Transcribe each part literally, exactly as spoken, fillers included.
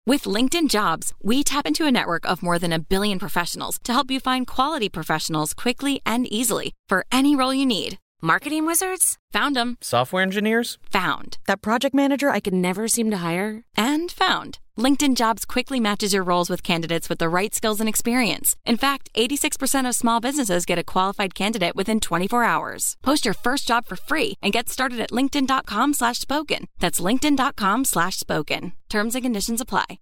With LinkedIn Jobs, we tap into a network of more than a billion professionals to help you find quality professionals quickly and easily for any role you need. Marketing wizards? Found them. Software engineers? Found. That project manager I could never seem to hire? And found. LinkedIn Jobs quickly matches your roles with candidates with the right skills and experience. In fact, eighty-six percent of small businesses get a qualified candidate within twenty-four hours. Post your first job for free and get started at linkedin.com slash spoken. That's linkedin.com slash spoken. Terms and conditions apply.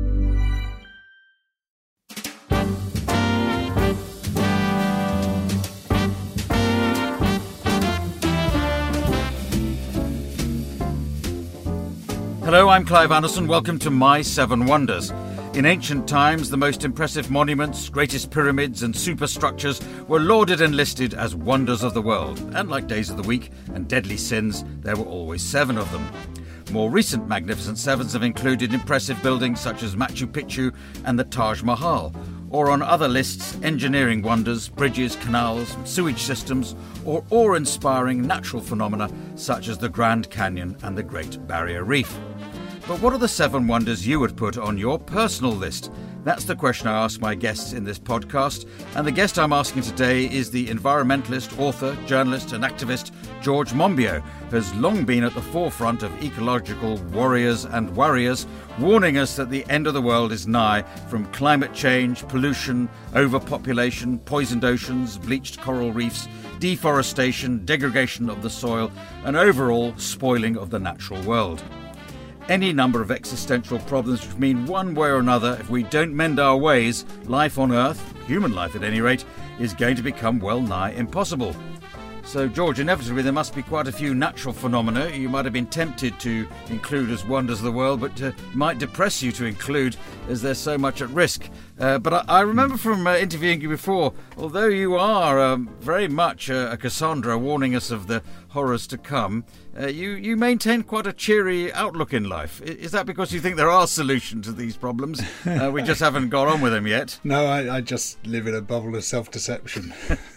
Hello, I'm Clive Anderson. Welcome to My Seven Wonders. In ancient times, the most impressive monuments, greatest pyramids and superstructures were lauded and listed as wonders of the world. And like days of the week and deadly sins, there were always seven of them. More recent Magnificent Sevens have included impressive buildings such as Machu Picchu and the Taj Mahal, or on other lists, engineering wonders, bridges, canals, sewage systems, or awe-inspiring natural phenomena such as the Grand Canyon and the Great Barrier Reef. But what are the seven wonders you would put on your personal list? That's the question I ask my guests in this podcast, and the guest I'm asking today is the environmentalist, author, journalist and activist George Monbiot, who has long been at the forefront of ecological warriors and worriers, warning us that the end of the world is nigh from climate change, pollution, overpopulation, poisoned oceans, bleached coral reefs, deforestation, degradation of the soil, and overall spoiling of the natural world. Any number of existential problems which mean one way or another, if we don't mend our ways, life on Earth, human life at any rate, is going to become well nigh impossible. So, George, inevitably there must be quite a few natural phenomena you might have been tempted to include as wonders of the world, but uh, might depress you to include as there's so much at risk. Uh, but I, I remember from uh, interviewing you before, although you are um, very much uh, a Cassandra warning us of the horrors to come, uh, you, you maintain quite a cheery outlook in life. Is that because you think there are solutions to these problems? Uh, we just haven't got on with them yet. No, I, I just live in a bubble of self-deception.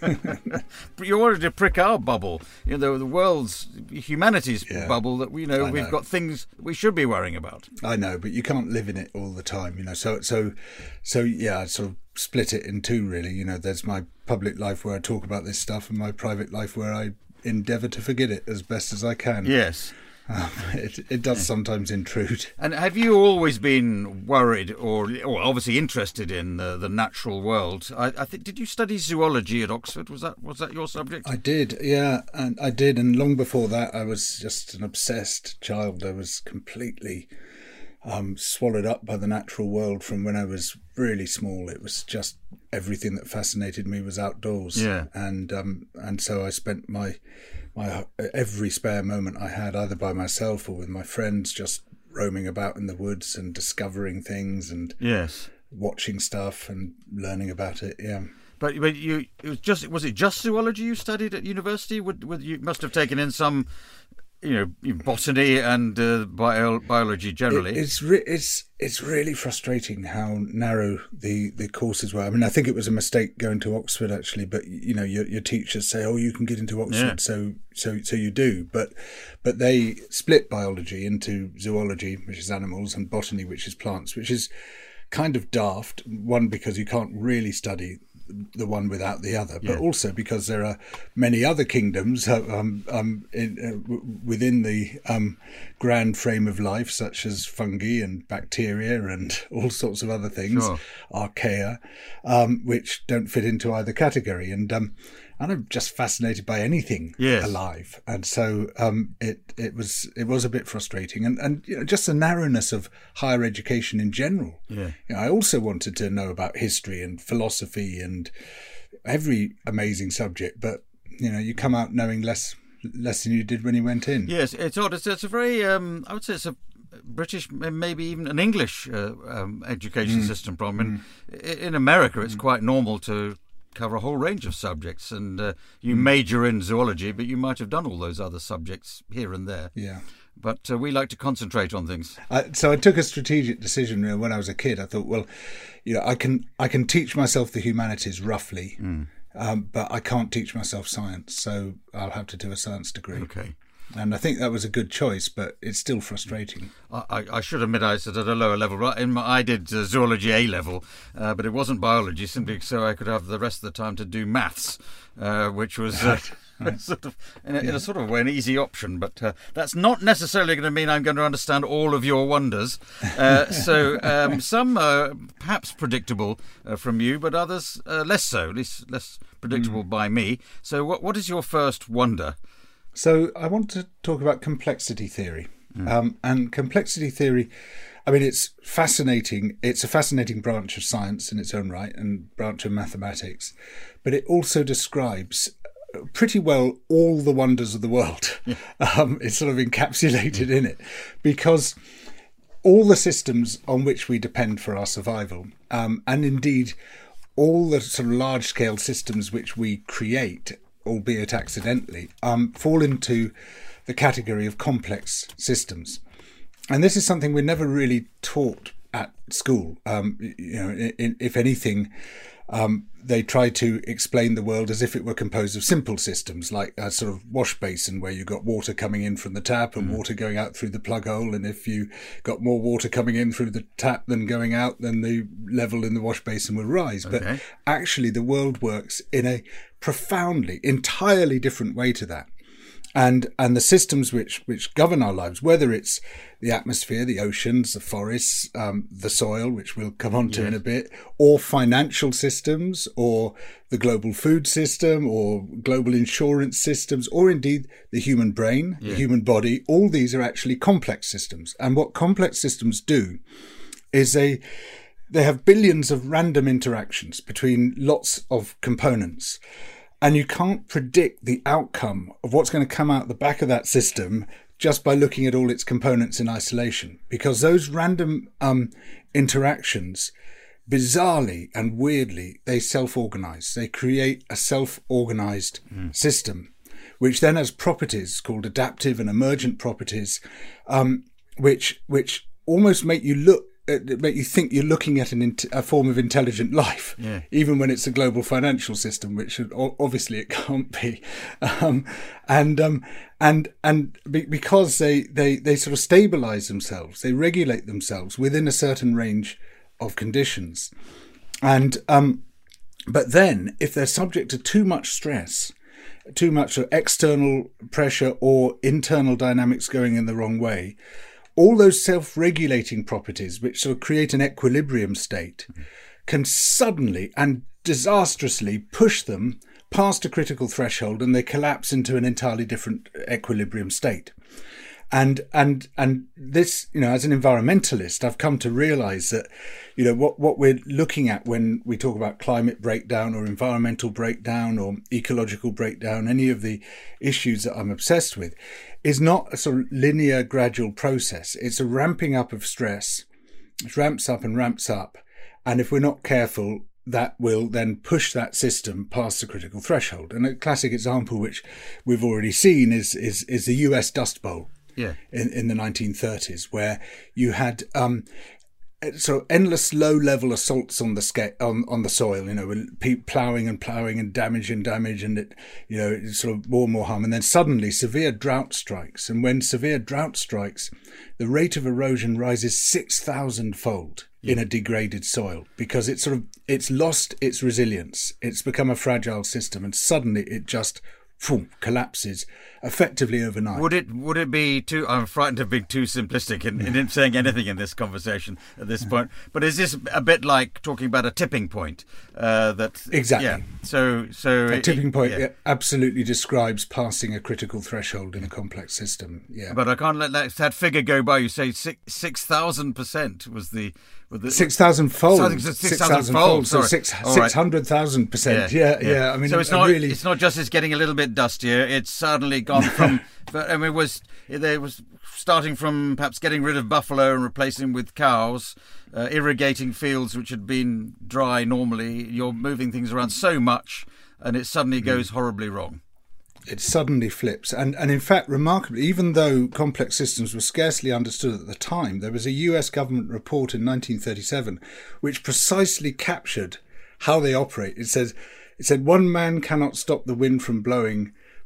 But you wanted to prick our bubble, you know, the world's, humanity's yeah, we that we know, know we've got things we should be worrying about. I know, but you can't live in it all the time, you know. So, so, so yeah, I sort of split it in two, really. You know, there's my public life where I talk about this stuff, and my private life where I endeavour to forget it as best as I can. Yes. Um, it, it does sometimes intrude. And have you always been worried or, or obviously interested in the, the natural world? I, I think, did you study zoology at Oxford? Was that was that your subject? I did, yeah, and I did. And long before that, I was just an obsessed child. I was completely um, swallowed up by the natural world from when I was really small. It was just everything that fascinated me was outdoors. Yeah, and um, and so I spent my. My every spare moment I had, either by myself or with my friends, just roaming about in the woods and discovering things and yes, watching stuff and learning about it. Yeah. But but you it was just was it just zoology you studied at university? Would, would you must have taken in some, you know, botany and uh, bio, biology generally. It, it's re- it's it's really frustrating how narrow the, the courses were. I mean, I think it was a mistake going to Oxford actually, but you know, your your teachers say, "Oh, you can get into Oxford," yeah. so so so you do. But but they split biology into zoology, which is animals, and botany, which is plants, which is kind of daft. One, because you can't really study the one without the other, but yeah. also because there are many other kingdoms um, um, in, uh, w- within the um, grand frame of life, such as fungi and bacteria and all sorts of other things, sure. archaea, um, which don't fit into either category. And um, and I'm just fascinated by anything yes. alive, and so um, it it was it was a bit frustrating, and and you know, just the narrowness of higher education in general. Yeah, you know, I also wanted to know about history and philosophy and every amazing subject, but you know, you come out knowing less less than you did when you went in. Yes, it's odd. It's, it's a very um, I would say it's a British, maybe even an English uh, um, education mm. system problem. Mm. In, in America, it's mm. quite normal to cover a whole range of subjects, and uh, you mm. major in zoology, but you might have done all those other subjects here and there. Yeah. But uh, we like to concentrate on things. I, so I took a strategic decision, you know, when I was a kid. I thought, well, you know, I can I can teach myself the humanities roughly, mm. um, but I can't teach myself science, so I'll have to do a science degree. Okay. And I think that was a good choice, but it's still frustrating. I, I should admit I said at a lower level. Right, in my, I did uh, zoology A level, uh, but it wasn't biology, simply so I could have the rest of the time to do maths, uh, which was uh, right. sort of in a, yeah. in a sort of way an easy option. But uh, that's not necessarily going to mean I'm going to understand all of your wonders. Uh, so um, some are perhaps predictable uh, from you, but others uh, less so, at least less predictable mm. by me. So what what is your first wonder? So I want to talk about complexity theory. Mm. Um, and complexity theory, I mean, it's fascinating. It's a fascinating branch of science in its own right and branch of mathematics. But it also describes pretty well all the wonders of the world. Yeah. Um, it's sort of encapsulated yeah. in it, because all the systems on which we depend for our survival, um, and indeed all the sort of large-scale systems which we create, albeit accidentally, um, fall into the category of complex systems. And this is something we're never really taught at school. Um, you know, in, if anything, um, they try to explain the world as if it were composed of simple systems, like a sort of wash basin where you've got water coming in from the tap and mm. water going out through the plug hole. And if you got more water coming in through the tap than going out, then the level in the wash basin will rise. Okay. But actually, the world works in a profoundly, entirely different way to that. And and the systems which, which govern our lives, whether it's the atmosphere, the oceans, the forests, um, the soil, which we'll come on to yes. in a bit, or financial systems, or the global food system, or global insurance systems, or indeed the human brain, yeah. the human body, all these are actually complex systems. And what complex systems do is they, they have billions of random interactions between lots of components. And you can't predict the outcome of what's going to come out the back of that system just by looking at all its components in isolation, because those random um, interactions, bizarrely and weirdly, they self-organize. They create a self-organized mm. system, which then has properties called adaptive and emergent properties, um, which which almost make you look. It make you think you're looking at an int- a form of intelligent life, yeah. even when it's a global financial system, which obviously it can't be. Um, and um, and and be- because they, they, they sort of stabilize themselves, they regulate themselves within a certain range of conditions. And um, but then, if they're subject to too much stress, too much external pressure or internal dynamics going in the wrong way, all those self-regulating properties, which sort of create an equilibrium state, can suddenly and disastrously push them past a critical threshold, and they collapse into an entirely different equilibrium state. And and and this, you know, as an environmentalist, I've come to realize that, you know, what, what we're looking at when we talk about climate breakdown or environmental breakdown or ecological breakdown, any of the issues that I'm obsessed with, is not a sort of linear, gradual process. It's a ramping up of stress. It ramps up and ramps up. And if we're not careful, that will then push that system past the critical threshold. And a classic example, which we've already seen, is is, is the U S Dust Bowl. Yeah. In, in the nineteen thirties, where you had um, sort of endless low-level assaults on the sca- on on the soil, you know, with ploughing and ploughing and damage and damage, and it, you know, it's sort of more and more harm. And then suddenly severe drought strikes, and when severe drought strikes, the rate of erosion rises six thousand fold yeah. in a degraded soil, because it's sort of it's lost its resilience. It's become a fragile system, and suddenly it just boom, collapses effectively overnight. Would it would it be too... I'm frightened of being too simplistic in, in saying anything in this conversation at this point. But is this a bit like talking about a tipping point? Uh, that Exactly. Yeah. So, so a it, tipping point yeah. absolutely describes passing a critical threshold in a complex system. Yeah. But I can't let that, that figure go by. You say six six thousand percent was the... Six thousand fold. Six thousand fold. So six six hundred thousand percent. Yeah, yeah. yeah. I mean, so it's not. Really... It's not just it's getting a little bit dustier. It's suddenly gone from. I mean, it was it was starting from perhaps getting rid of buffalo and replacing with cows, uh, irrigating fields which had been dry normally. You're moving things around so much, and it suddenly goes mm. horribly wrong. It suddenly flips. And, and in fact, remarkably, even though complex systems were scarcely understood at the time, there was a U S government report in nineteen thirty-seven which precisely captured how they operate. It says, it said, one man cannot stop the wind from blowing,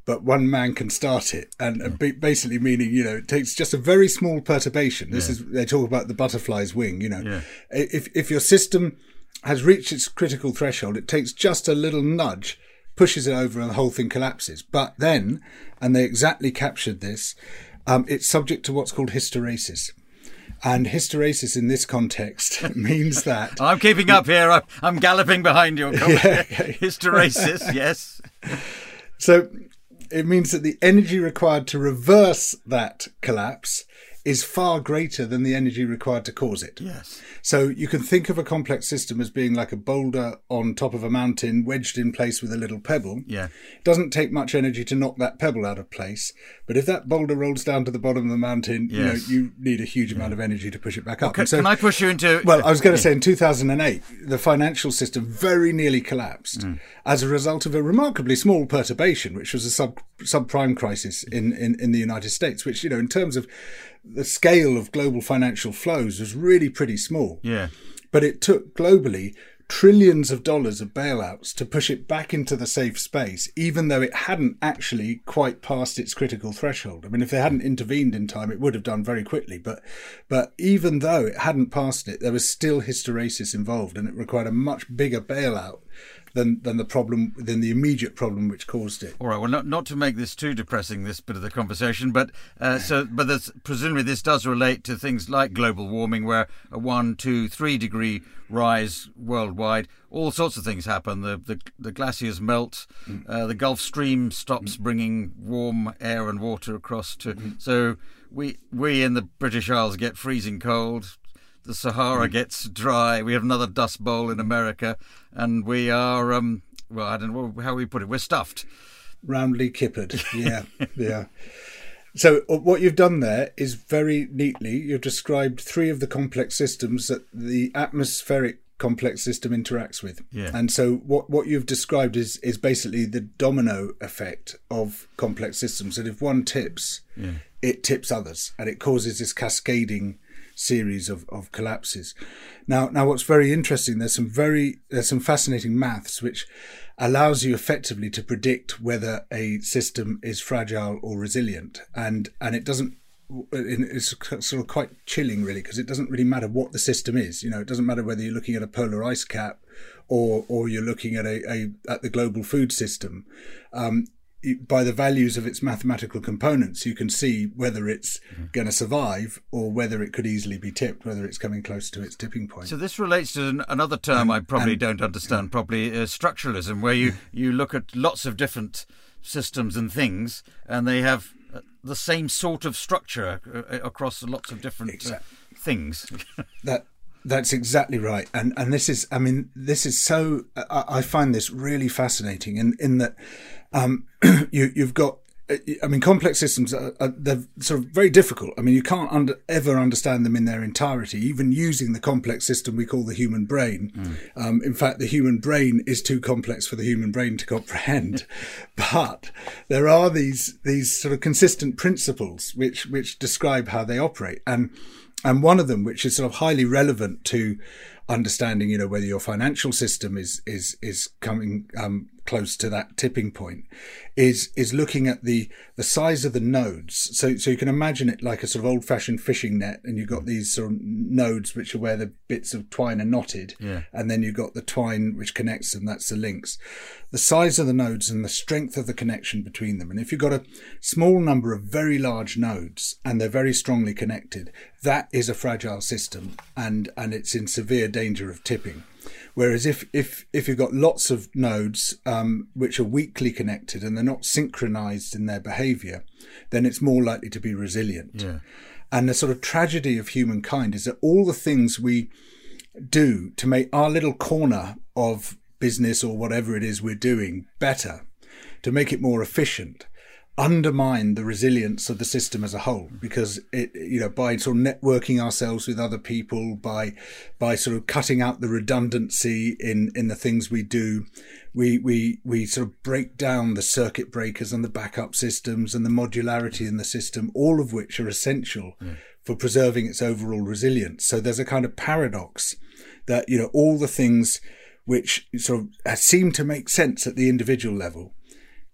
but one man can start it. And yeah. basically meaning, you know, it takes just a very small perturbation. This yeah. is, they talk about the butterfly's wing, you know. Yeah. If, if your system has reached its critical threshold, it takes just a little nudge, pushes it over, and the whole thing collapses. But then, and they exactly captured this, um, it's subject to what's called hysteresis. And hysteresis in this context means that... I'm keeping up here. I'm, I'm galloping behind you. Yeah. Hysteresis, yes. So it means that the energy required to reverse that collapse is far greater than the energy required to cause it. Yes. So you can think of a complex system as being like a boulder on top of a mountain wedged in place with a little pebble. Yeah. It doesn't take much energy to knock that pebble out of place. But if that boulder rolls down to the bottom of the mountain, yes. you know, you need a huge amount of energy to push it back up. Well, can, so, can I push you into... Well, I was going to say in two thousand eight, the financial system very nearly collapsed mm. as a result of a remarkably small perturbation, which was a sub subprime crisis in, in, in the United States, which, you know, in terms of the scale of global financial flows was really pretty small. Yeah. But it took globally trillions of dollars of bailouts to push it back into the safe space, even though it hadn't actually quite passed its critical threshold. I mean, if they hadn't intervened in time, it would have done very quickly. But but even though it hadn't passed it, there was still hysteresis involved, and it required a much bigger bailout than than the problem, than the immediate problem which caused it. All right. Well, not not to make this too depressing, this bit of the conversation, but uh, so but there's, presumably this does relate to things like global warming, where a one, two, three degree rise worldwide, all sorts of things happen. The the, the glaciers melt, mm. uh, the Gulf Stream stops mm. bringing warm air and water across to. Mm. So we we in the British Isles get freezing cold. The Sahara gets dry. We have another Dust Bowl in America, and we are, um, well, I don't know how we put it. We're stuffed. Roundly kippered. Yeah, yeah. So what you've done there is very neatly, you've described three of the complex systems that the atmospheric complex system interacts with. Yeah. And so what, what you've described is, is basically the domino effect of complex systems. That if one tips, yeah. it tips others, and it causes this cascading series of, of collapses. Now, now, what's very interesting, there's some very, there's some fascinating maths which allows you effectively to predict whether a system is fragile or resilient. And, and it doesn't, it's sort of quite chilling really, because it doesn't really matter what the system is. You know, it doesn't matter whether you're looking at a polar ice cap or, or you're looking at a, a at the global food system. Um, by the values of its mathematical components, you can see whether it's mm. going to survive or whether it could easily be tipped, whether it's coming close to its tipping point. So this relates to an, another term um, I probably and, don't understand properly, uh, structuralism, where you, you look at lots of different systems and things, and they have uh, the same sort of structure uh, across lots of different exactly. uh, things. that That's exactly right. And and this is, I mean, this is so, I, I find this really fascinating in, in that um, you, you've got, I mean, complex systems, are, are, they're sort of very difficult. I mean, you can't under, ever understand them in their entirety, even using the complex system we call the human brain. Mm. Um, in fact, the human brain is too complex for the human brain to comprehend. But there are these these sort of consistent principles which which describe how they operate. And And one of them, which is sort of highly relevant to understanding, you know, whether your financial system is is is coming um, close to that tipping point, is is looking at the the size of the nodes. So so you can imagine it like a sort of old-fashioned fishing net, and you've got these sort of nodes which are where the bits of twine are knotted, yeah. and then you've got the twine which connects them. That's the links. The size of the nodes and the strength of the connection between them. And if you've got a small number of very large nodes and they're very strongly connected, that is a fragile system, and and it's in severe danger of tipping. Whereas if if if you've got lots of nodes um, which are weakly connected and they're not synchronized in their behavior, then it's more likely to be resilient. Yeah. And the sort of tragedy of humankind is that all the things we do to make our little corner of business or whatever it is we're doing better, to make it more efficient, undermine the resilience of the system as a whole, because it, you know, by sort of networking ourselves with other people, by by sort of cutting out the redundancy in in the things we do, we we we sort of break down the circuit breakers and the backup systems and the modularity in the system, all of which are essential mm. for preserving its overall resilience. So there's a kind of paradox that, you know, all the things which sort of seem to make sense at the individual level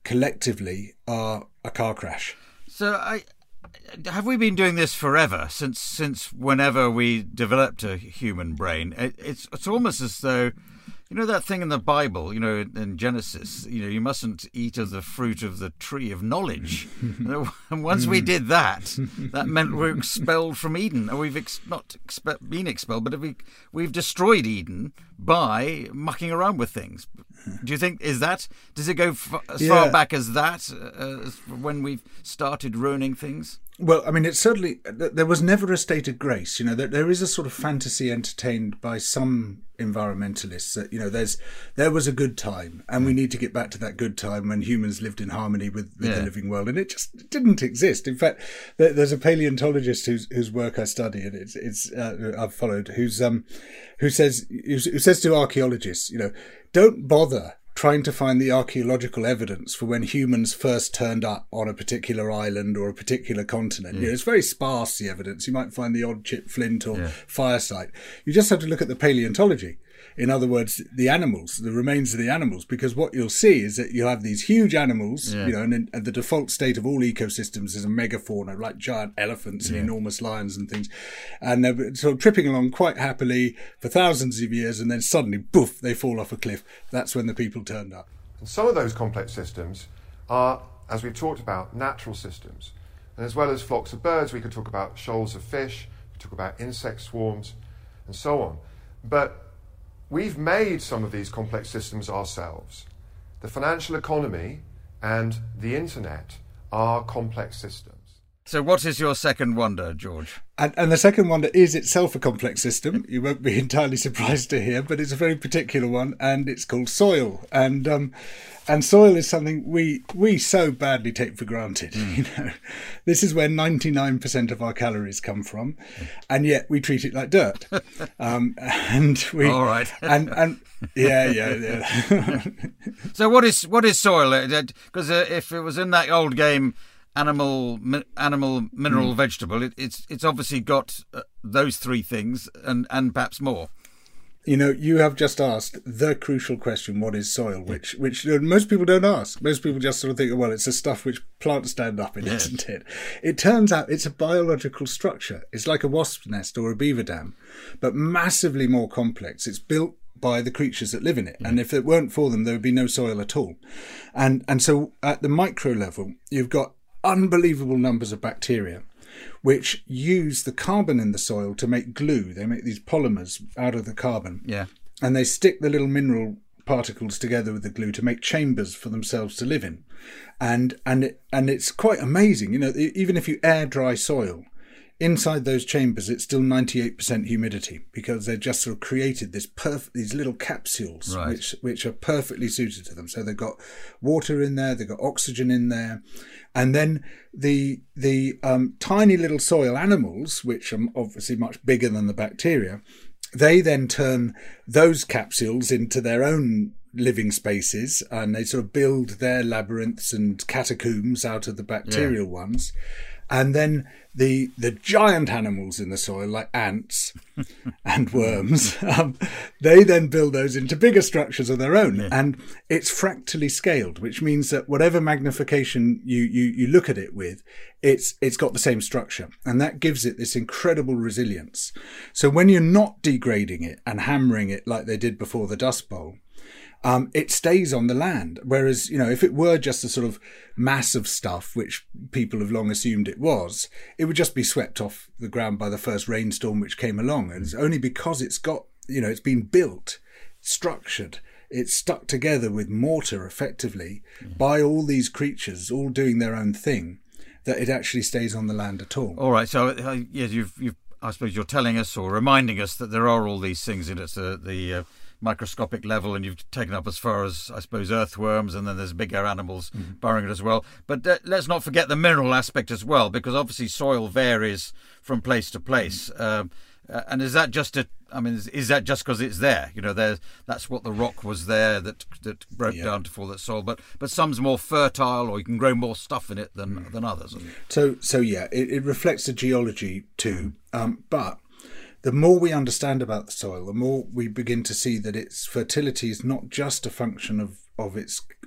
collectively are a car crash. So I, have we been doing this forever, since since whenever we developed a human brain? It, it's it's almost as though, you know, that thing in the Bible, you know, in, in Genesis, you know, you mustn't eat of the fruit of the tree of knowledge. And once we did that, that meant we're expelled from Eden. Or we've ex- not expe- been expelled, but we, we've destroyed Eden by mucking around with things. Do you think, is that, does it go f- as yeah. far back as that, uh, as when we've started ruining things? Well, I mean, it's certainly, there was never a state of grace. You know, there, there is a sort of fantasy entertained by some environmentalists that, you know, there's there was a good time and we need to get back to that good time when humans lived in harmony with, with yeah. the living world. And it just didn't exist. In fact, there, there's a paleontologist whose whose work I study and it's it's uh, I've followed, who's um who says who says to archaeologists, you know, don't bother trying to find the archaeological evidence for when humans first turned up on a particular island or a particular continent. Yeah. You know, it's very sparse, the evidence. You might find the odd chip flint or yeah. fire site. You just have to look at the paleontology. In other words, the animals, the remains of the animals, because what you'll see is that you'll have these huge animals, yeah. you know, and, in, and the default state of all ecosystems is a megafauna, like giant elephants yeah. and enormous lions and things. And they're sort of tripping along quite happily for thousands of years, and then suddenly, poof, they fall off a cliff. That's when the people turned up. And some of those complex systems are, as we've talked about, natural systems. And as well as flocks of birds, we could talk about shoals of fish, we could talk about insect swarms, and so on. But we've made some of these complex systems ourselves. The financial economy and the internet are complex systems. So what is your second wonder, George? And, and the second wonder is itself a complex system. You won't be entirely surprised to hear, but it's a very particular one, and it's called soil. And um, and soil is something we we so badly take for granted. Mm. You know, this is where ninety-nine percent of our calories come from, and yet we treat it like dirt. Um, and we all right. and and yeah, yeah, yeah. So what is what is soil? Because uh, if it was in that old game, animal, mi- animal, mineral, mm. vegetable, it, it's it's obviously got uh, those three things and, and perhaps more. You know, you have just asked the crucial question: what is soil? Which which most people don't ask. Most people just sort of think, well, it's the stuff which plants stand up in, yes. isn't it? It turns out it's a biological structure. It's like a wasp's nest or a beaver dam, but massively more complex. It's built by the creatures that live in it. Yeah. And if it weren't for them, there would be no soil at all. And and so at the micro level, you've got unbelievable numbers of bacteria which use the carbon in the soil to make glue. They make these polymers out of the carbon. Yeah. And they stick the little mineral particles together with the glue to make chambers for themselves to live in. And and it, and it's quite amazing. You know, even if you air dry soil, inside those chambers, it's still ninety-eight percent humidity because they've just sort of created this perf- these little capsules, right. which which are perfectly suited to them. So they've got water in there, they've got oxygen in there, and then the the um, tiny little soil animals, which are obviously much bigger than the bacteria, they then turn those capsules into their own living spaces, and they sort of build their labyrinths and catacombs out of the bacterial yeah. ones. And then the the giant animals in the soil, like ants and worms, um, they then build those into bigger structures of their own. Yeah. And it's fractally scaled, which means that whatever magnification you, you, you look at it with, it's it's got the same structure. And that gives it this incredible resilience. So when you're not degrading it and hammering it like they did before the Dust Bowl, Um, it stays on the land. Whereas, you know, if it were just a sort of mass of stuff, which people have long assumed it was, it would just be swept off the ground by the first rainstorm which came along. And it's only because it's got, you know, it's been built, structured, it's stuck together with mortar effectively mm. by all these creatures all doing their own thing, that it actually stays on the land at all. All right. So, uh, yes, you've, you've, I suppose you're telling us or reminding us that there are all these things in it, uh, the... Uh, microscopic level, and you've taken up as far as, I suppose, earthworms, and then there's bigger animals mm-hmm. burrowing it as well. But uh, let's not forget the mineral aspect as well, because obviously soil varies from place to place. Mm-hmm. Um, uh, and is that just a, I mean, is, is that just because it's there? You know, there, that's what the rock was there that that broke yeah. down to fall that soil. But but some's more fertile, or you can grow more stuff in it than mm-hmm. than others. So so yeah, it, it reflects the geology too. Um, but the more we understand about the soil, the more we begin to see that its fertility is not just a function of, of its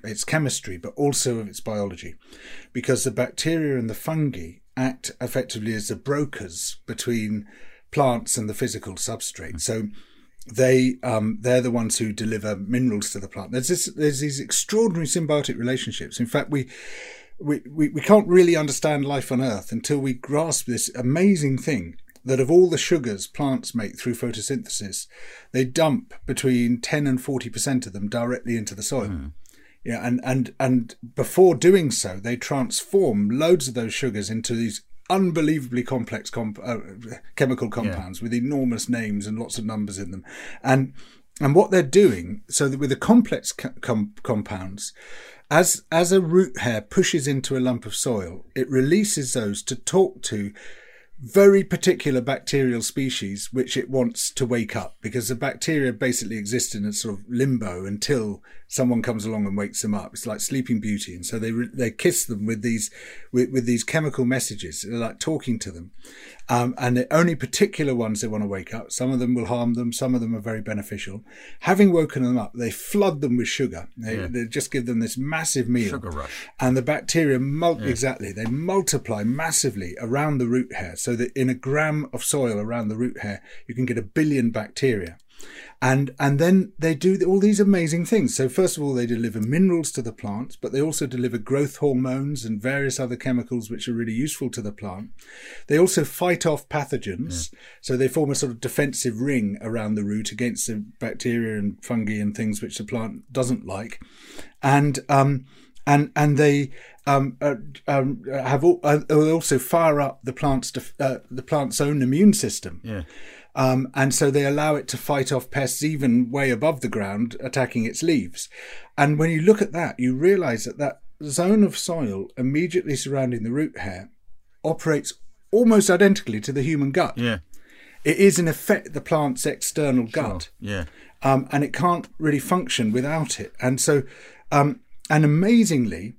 its chemistry, but also of its biology, because the bacteria and the fungi act effectively as the brokers between plants and the physical substrate. So they um, they're the ones who deliver minerals to the plant. There's this there's these extraordinary symbiotic relationships. In fact, we we we, we can't really understand life on Earth until we grasp this amazing thing that of all the sugars plants make through photosynthesis, they dump between ten and forty percent of them directly into the soil. Mm. Yeah, and, and and before doing so, they transform loads of those sugars into these unbelievably complex comp- uh, chemical compounds yeah. with enormous names and lots of numbers in them. And and what they're doing, so that with the complex com- compounds, as as a root hair pushes into a lump of soil, it releases those to talk to very particular bacterial species which it wants to wake up, because the bacteria basically exist in a sort of limbo until someone comes along and wakes them up. It's like Sleeping Beauty, and so they they kiss them with these with, with these chemical messages. They're like talking to them, um, and the only particular ones they want to wake up. Some of them will harm them, some of them are very beneficial. Having woken them up, they flood them with sugar. They, yeah. they just give them this massive meal, sugar rush, and the bacteria mul- yeah. exactly they multiply massively around the root hair, so that in a gram of soil around the root hair you can get a billion bacteria. And and then they do all these amazing things. So first of all, they deliver minerals to the plants, but they also deliver growth hormones and various other chemicals which are really useful to the plant. They also fight off pathogens. Yeah. So they form a sort of defensive ring around the root against the bacteria and fungi and things which the plant doesn't like. And um and and they um, uh, um have all, uh, also fire up the plant's def- uh, the plant's own immune system. Yeah. Um, and so they allow it to fight off pests even way above the ground, attacking its leaves. And when you look at that, you realise that that zone of soil immediately surrounding the root hair operates almost identically to the human gut. Yeah. It is, in effect, the plant's external gut. Sure. Yeah. Um, and it can't really function without it. And so, um, and amazingly,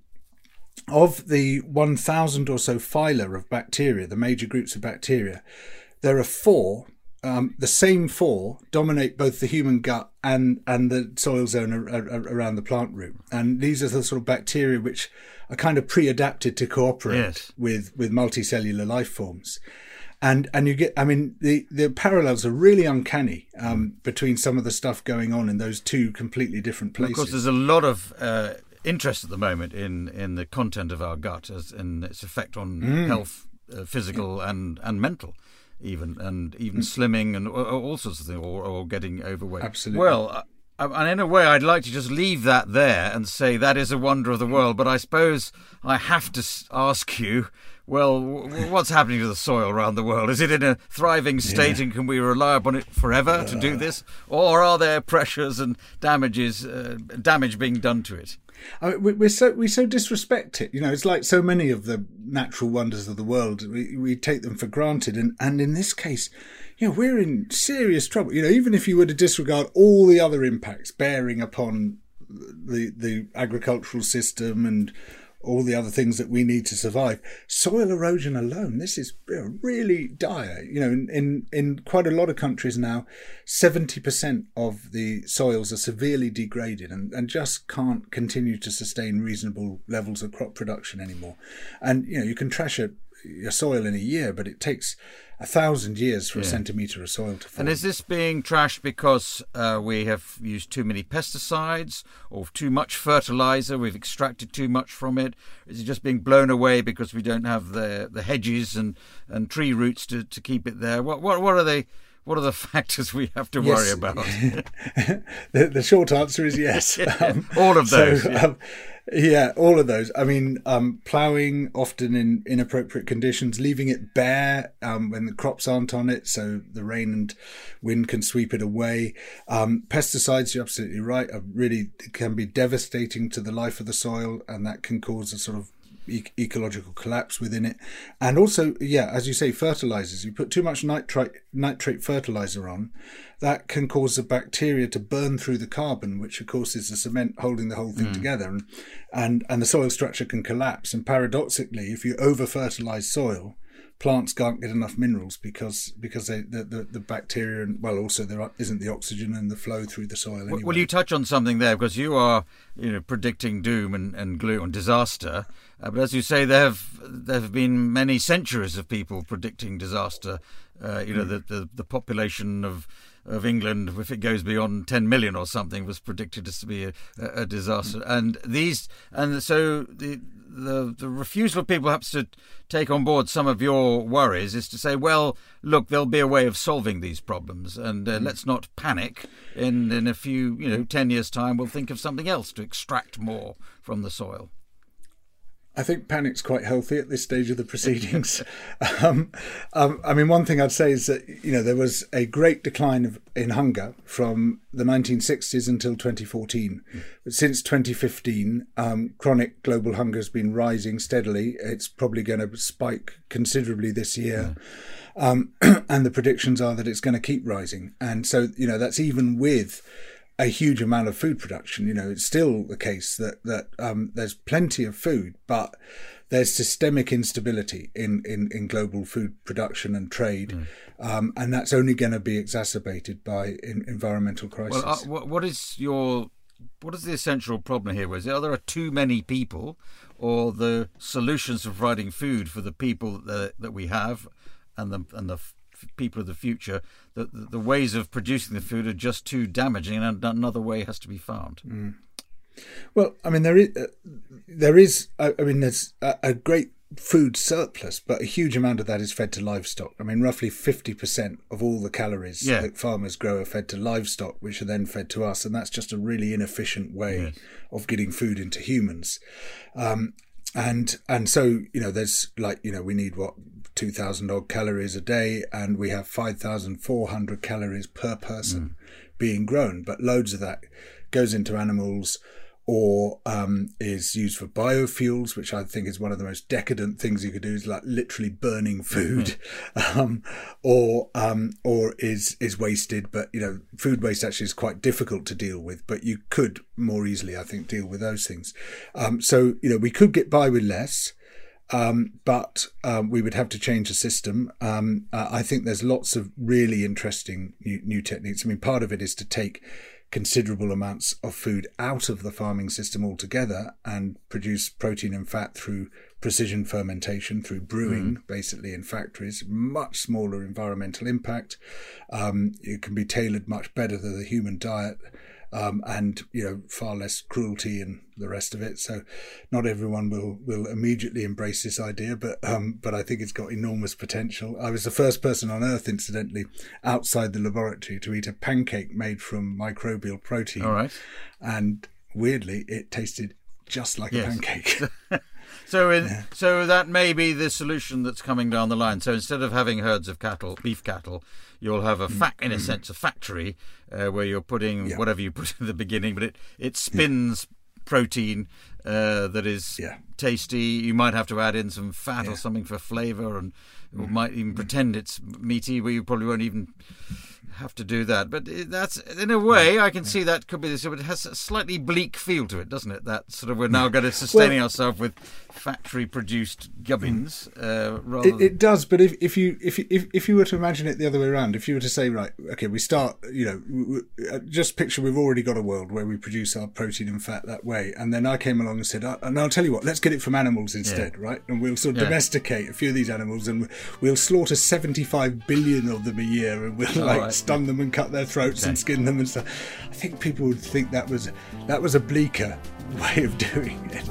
of the one thousand or so phyla of bacteria, the major groups of bacteria, there are four. Um, the same four dominate both the human gut and, and the soil zone ar- ar- around the plant root. And these are the sort of bacteria which are kind of pre-adapted to cooperate yes. with, with multicellular life forms. And and you get, I mean, the, the parallels are really uncanny um, between some of the stuff going on in those two completely different places. Of course, there's a lot of uh, interest at the moment in, in the content of our gut as in its effect on mm. health, uh, physical yeah. and, and mental. Even and even slimming and all sorts of things, or, or getting overweight. Absolutely. Well, uh, and in a way, I'd like to just leave that there and say that is a wonder of the world. But I suppose I have to ask you, well, what's happening to the soil around the world? Is it in a thriving state, yeah. and can we rely upon it forever uh, to do this, or are there pressures and damages, uh, damage being done to it? I mean, we're so we so disrespect it. You know, it's like so many of the natural wonders of the world. We we take them for granted, and and in this case, you know, we're in serious trouble. You know, even if you were to disregard all the other impacts bearing upon the the agricultural system and all the other things that we need to survive, soil erosion alone, this is really dire. You know, in, in, in quite a lot of countries now, seventy percent of the soils are severely degraded and, and just can't continue to sustain reasonable levels of crop production anymore. And, you know, you can trash a, your soil in a year, but it takes a thousand years for yeah. a centimetre of soil to form. And is this being trashed because uh, we have used too many pesticides or too much fertiliser, we've extracted too much from it? Is it just being blown away because we don't have the the hedges and, and tree roots to, to keep it there? What what what are they? What are the factors we have to yes. worry about? the, the short answer is yes. Um, all of those. So, yeah. Um, yeah, all of those. I mean, um, ploughing often in inappropriate conditions, leaving it bare um, when the crops aren't on it, so the rain and wind can sweep it away. Um, pesticides, you're absolutely right, are really can be devastating to the life of the soil, and that can cause a sort of E- ecological collapse within it. And also, yeah, as you say, fertilizers. You put too much nitrate nitrate fertilizer on, that can cause the bacteria to burn through the carbon, which of course is the cement holding the whole thing mm. together, and, and and the soil structure can collapse. And paradoxically, if you over fertilize soil, plants can't get enough minerals because because they, the, the the bacteria and well also there isn't the oxygen and the flow through the soil anyway. Well, you touch on something there because you are you know predicting doom and, and gloom and disaster, uh, but as you say, there have there have been many centuries of people predicting disaster. Uh, you know mm. the, the the population of of England, if it goes beyond ten million or something, was predicted to be a, a disaster. Mm. And these, and so the, the the refusal of people perhaps to take on board some of your worries is to say, well, look, there'll be a way of solving these problems, and uh, mm. let's not panic. In in a few, you know, ten years' time, we'll think of something else to extract more from the soil. I think panic's quite healthy at this stage of the proceedings. um, um, I mean, one thing I'd say is that, you know, there was a great decline of, in hunger from the nineteen sixties until twenty fourteen. Mm. But since twenty fifteen, um, chronic global hunger has been rising steadily. It's probably going to spike considerably this year. Mm. Um, and the predictions are that it's going to keep rising. And so, you know, that's even with a huge amount of food production. You know, it's still the case that that um, there's plenty of food, but there's systemic instability in, in, in global food production and trade, mm. um, and that's only going to be exacerbated by in, environmental crisis. Well, uh, what is your what is the essential problem here? Is it, are there too many people, or the solutions for providing food for the people that that we have, and the and the people of the future, the, the ways of producing the food are just too damaging, and another way has to be found. Mm. Well, I mean, there is, uh, there is. I, I mean, there's a, a great food surplus, but a huge amount of that is fed to livestock. I mean, roughly fifty percent of all the calories yeah. that farmers grow are fed to livestock, which are then fed to us, and that's just a really inefficient way yes. of getting food into humans. Um, and and so, you know, there's like, you know, we need what, two thousand odd calories a day, and we have five thousand four hundred calories per person mm. being grown. But loads of that goes into animals or um, is used for biofuels, which I think is one of the most decadent things you could do, is like literally burning food, mm. um, or um, or is is wasted. But, you know, food waste actually is quite difficult to deal with, but you could more easily, I think, deal with those things. Um, so, you know, we could get by with less. Um, but um, we would have to change the system. Um, uh, I think there's lots of really interesting new, new techniques. I mean, part of it is to take considerable amounts of food out of the farming system altogether and produce protein and fat through precision fermentation, through brewing, mm. basically in factories. Much smaller environmental impact. Um, it can be tailored much better to the human diet. Um, and, you know, far less cruelty and the rest of it. So not everyone will, will immediately embrace this idea, but um, but I think it's got enormous potential. I was the first person on Earth, incidentally, outside the laboratory to eat a pancake made from microbial protein. All right. And weirdly, it tasted just like yes. a pancake. So in, yeah. so that may be the solution that's coming down the line. So instead of having herds of cattle, beef cattle, you'll have a fa- in a sense a factory uh, where you're putting yeah. whatever you put in the beginning, but it, it spins yeah. protein uh, that is yeah. tasty. You might have to add in some fat yeah. or something for flavour, and mm. or might even pretend it's meaty, where you probably won't even have to do that. But that's, in a way, I can see that could be this, but it has a slightly bleak feel to it, doesn't it? That sort of, we're now going to sustaining well, ourselves with factory-produced gubbins. Uh, rather it, it does, but if, if you if, if if you were to imagine it the other way around, if you were to say, right, okay, we start, you know, just picture we've already got a world where we produce our protein and fat that way, and then I came along and said, oh, and I'll tell you what, let's get it from animals instead, yeah. right? And we'll sort of yeah. domesticate a few of these animals, and we'll slaughter seventy-five billion of them a year, and we'll oh, like right. stun them and cut their throats okay. and skin them and stuff. I think people would think that was that was a bleaker way of doing it.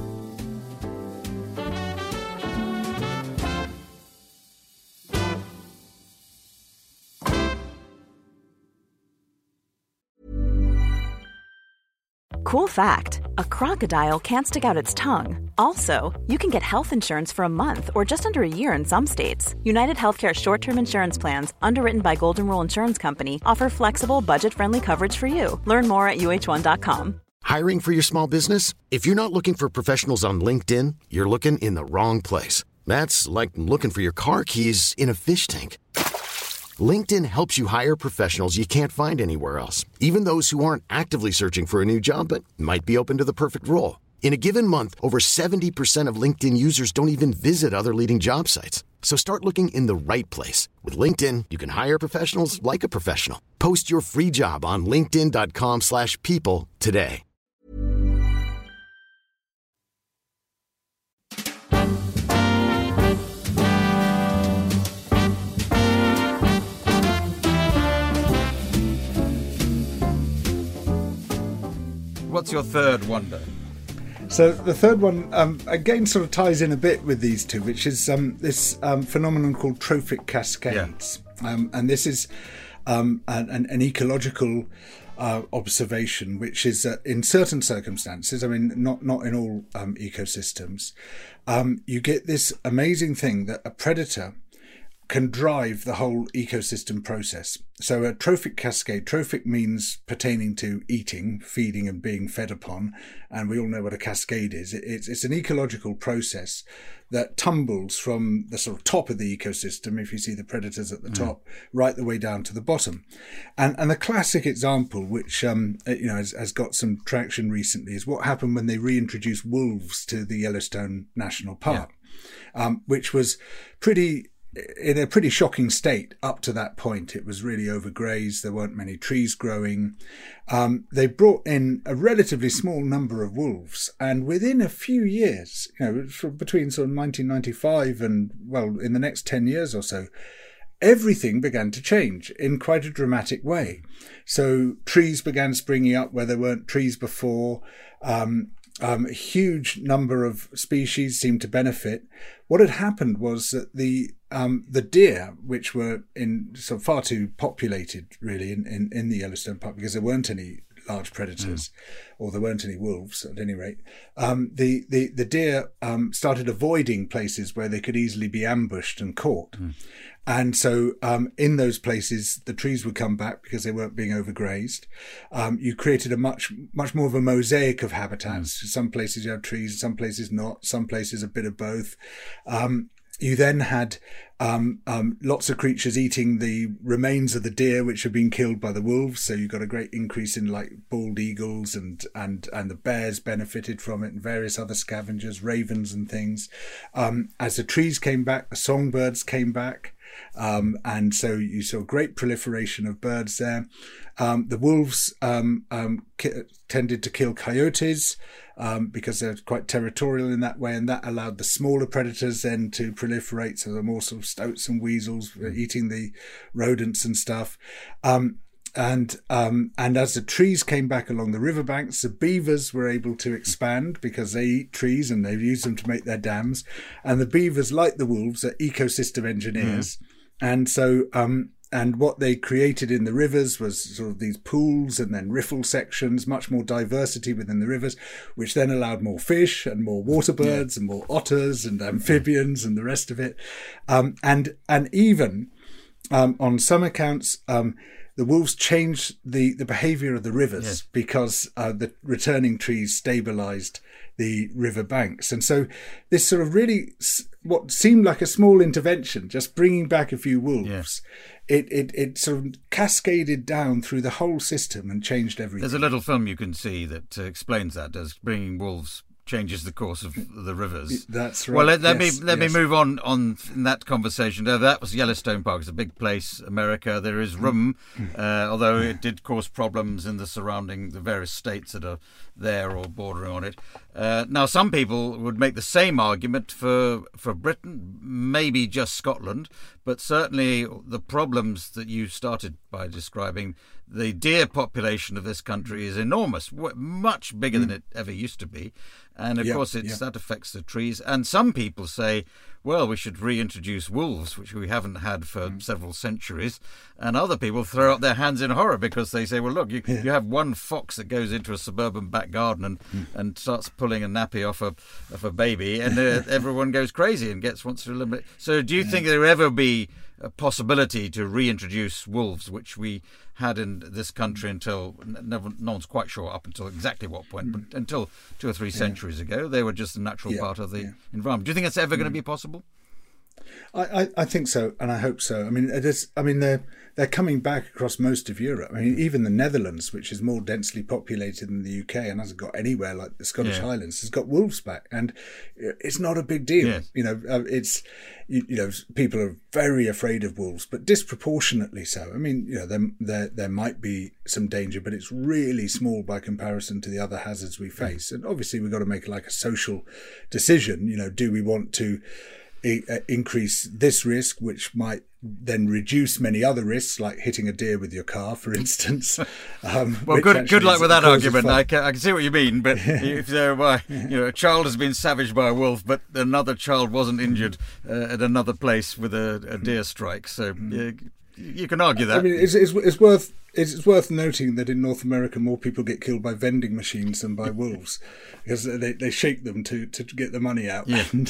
Cool fact, a crocodile can't stick out its tongue. Also, you can get health insurance for a month or just under a year in some states. United Healthcare short-term insurance plans, underwritten by Golden Rule Insurance Company, offer flexible, budget-friendly coverage for you. Learn more at U H one dot com. Hiring for your small business? If you're not looking for professionals on LinkedIn, you're looking in the wrong place. That's like looking for your car keys in a fish tank. LinkedIn helps you hire professionals you can't find anywhere else, even those who aren't actively searching for a new job but might be open to the perfect role. In a given month, over seventy percent of LinkedIn users don't even visit other leading job sites. So start looking in the right place. With LinkedIn, you can hire professionals like a professional. Post your free job on linkedin dot com slash people today. What's your third wonder? So the third one, um, again, sort of ties in a bit with these two, which is um, this um, phenomenon called trophic cascades. Yeah. Um, and this is um, an, an ecological uh, observation, which is uh, in certain circumstances, I mean, not, not in all um, ecosystems, um, you get this amazing thing that a predator can drive the whole ecosystem process. So a trophic cascade, trophic means pertaining to eating, feeding and being fed upon, and we all know what a cascade is. It's, it's an ecological process that tumbles from the sort of top of the ecosystem, if you see the predators at the mm. top, right the way down to the bottom. And and the classic example, which um, you know has, has got some traction recently, is what happened when they reintroduced wolves to the Yellowstone National Park, yeah. um, which was pretty... in a pretty shocking state up to that point. It was really overgrazed. There weren't many trees growing. Um, they brought in a relatively small number of wolves, and within a few years, you know, from between sort of nineteen ninety-five and, well, in the next ten years or so, everything began to change in quite a dramatic way. So trees began springing up where there weren't trees before. Um, Um, a huge number of species seemed to benefit. What had happened was that the um, the deer, which were in so far too populated, really, in, in, in the Yellowstone Park, because there weren't any large predators, mm. or there weren't any wolves, at any rate, um, the, the, the deer um, started avoiding places where they could easily be ambushed and caught. Mm. And so um, in those places, the trees would come back because they weren't being overgrazed. Um, you created a much, much more of a mosaic of habitats. Mm. Some places you have trees, some places not, some places a bit of both. Um, you then had um, um, lots of creatures eating the remains of the deer, which had been killed by the wolves. So you got a great increase in like bald eagles, and, and, and the bears benefited from it, and various other scavengers, ravens and things. Um, as the trees came back, the songbirds came back. Um, and so you saw great proliferation of birds there. Um, the wolves um, um, ki- tended to kill coyotes um, because they're quite territorial in that way, and that allowed the smaller predators then to proliferate. So the more sort of stoats and weasels were eating the rodents and stuff. Um, And um, and as the trees came back along the riverbanks, the beavers were able to expand because they eat trees and they use them to make their dams. And the beavers, like the wolves, are ecosystem engineers. Mm. And so um, and what they created in the rivers was sort of these pools and then riffle sections, much more diversity within the rivers, which then allowed more fish and more water birds yeah. and more otters and amphibians mm. and the rest of it. Um, and and even um, on some accounts, um, the wolves changed the, the behaviour of the rivers yes. because uh, the returning trees stabilised the river banks. And so this sort of really, what seemed like a small intervention, just bringing back a few wolves, yes. it, it, it sort of cascaded down through the whole system and changed everything. There's a little film you can see that uh, explains that, does bringing wolves changes the course of the rivers. That's right. Well, let, let yes, me let yes. me move on on in that conversation. Uh, that was Yellowstone Park. It's a big place, America. There is room, uh, although it did cause problems in the surrounding the various states that are there or bordering on it. Uh, now, some people would make the same argument for for Britain, maybe just Scotland, but certainly the problems that you started by describing. The deer population of this country is enormous, much bigger mm. than it ever used to be. And, of yeah, course, it's, yeah. that affects the trees. And some people say, well, we should reintroduce wolves, which we haven't had for mm. several centuries. And other people throw up their hands in horror because they say, well, look, you, yeah. you have one fox that goes into a suburban back garden and, mm. and starts pulling a nappy off a, of a baby, and uh, everyone goes crazy and gets wants to eliminate. So do you yeah. think there will ever be a possibility to reintroduce wolves, which we had in this country until never, no one's quite sure up until exactly what point, but until two or three yeah. centuries ago, they were just a natural yeah. part of the yeah. environment. Do you think it's ever mm. going to be possible? I, I, I think so, and I hope so. I mean, it is, I mean, they're they're coming back across most of Europe. I mean, even the Netherlands, which is more densely populated than the U K and hasn't got anywhere like the Scottish yeah. Highlands, has got wolves back, and it's not a big deal. Yes. You know, it's you, you know, people are very afraid of wolves, but disproportionately so. I mean, you know, there there there might be some danger, but it's really small by comparison to the other hazards we face. And obviously, we've got to make like a social decision. You know, do we want to increase this risk, which might then reduce many other risks, like hitting a deer with your car, for instance. Um, well, good good luck with that argument. I can, I can see what you mean, but if there were, you know, a child has been savaged by a wolf, but another child wasn't injured uh, at another place with a, a deer strike, so yeah, you can argue that. I mean, it's, it's, it's worth it's worth noting that in North America, more people get killed by vending machines than by wolves, because they, they shake them to, to get the money out, yeah. and,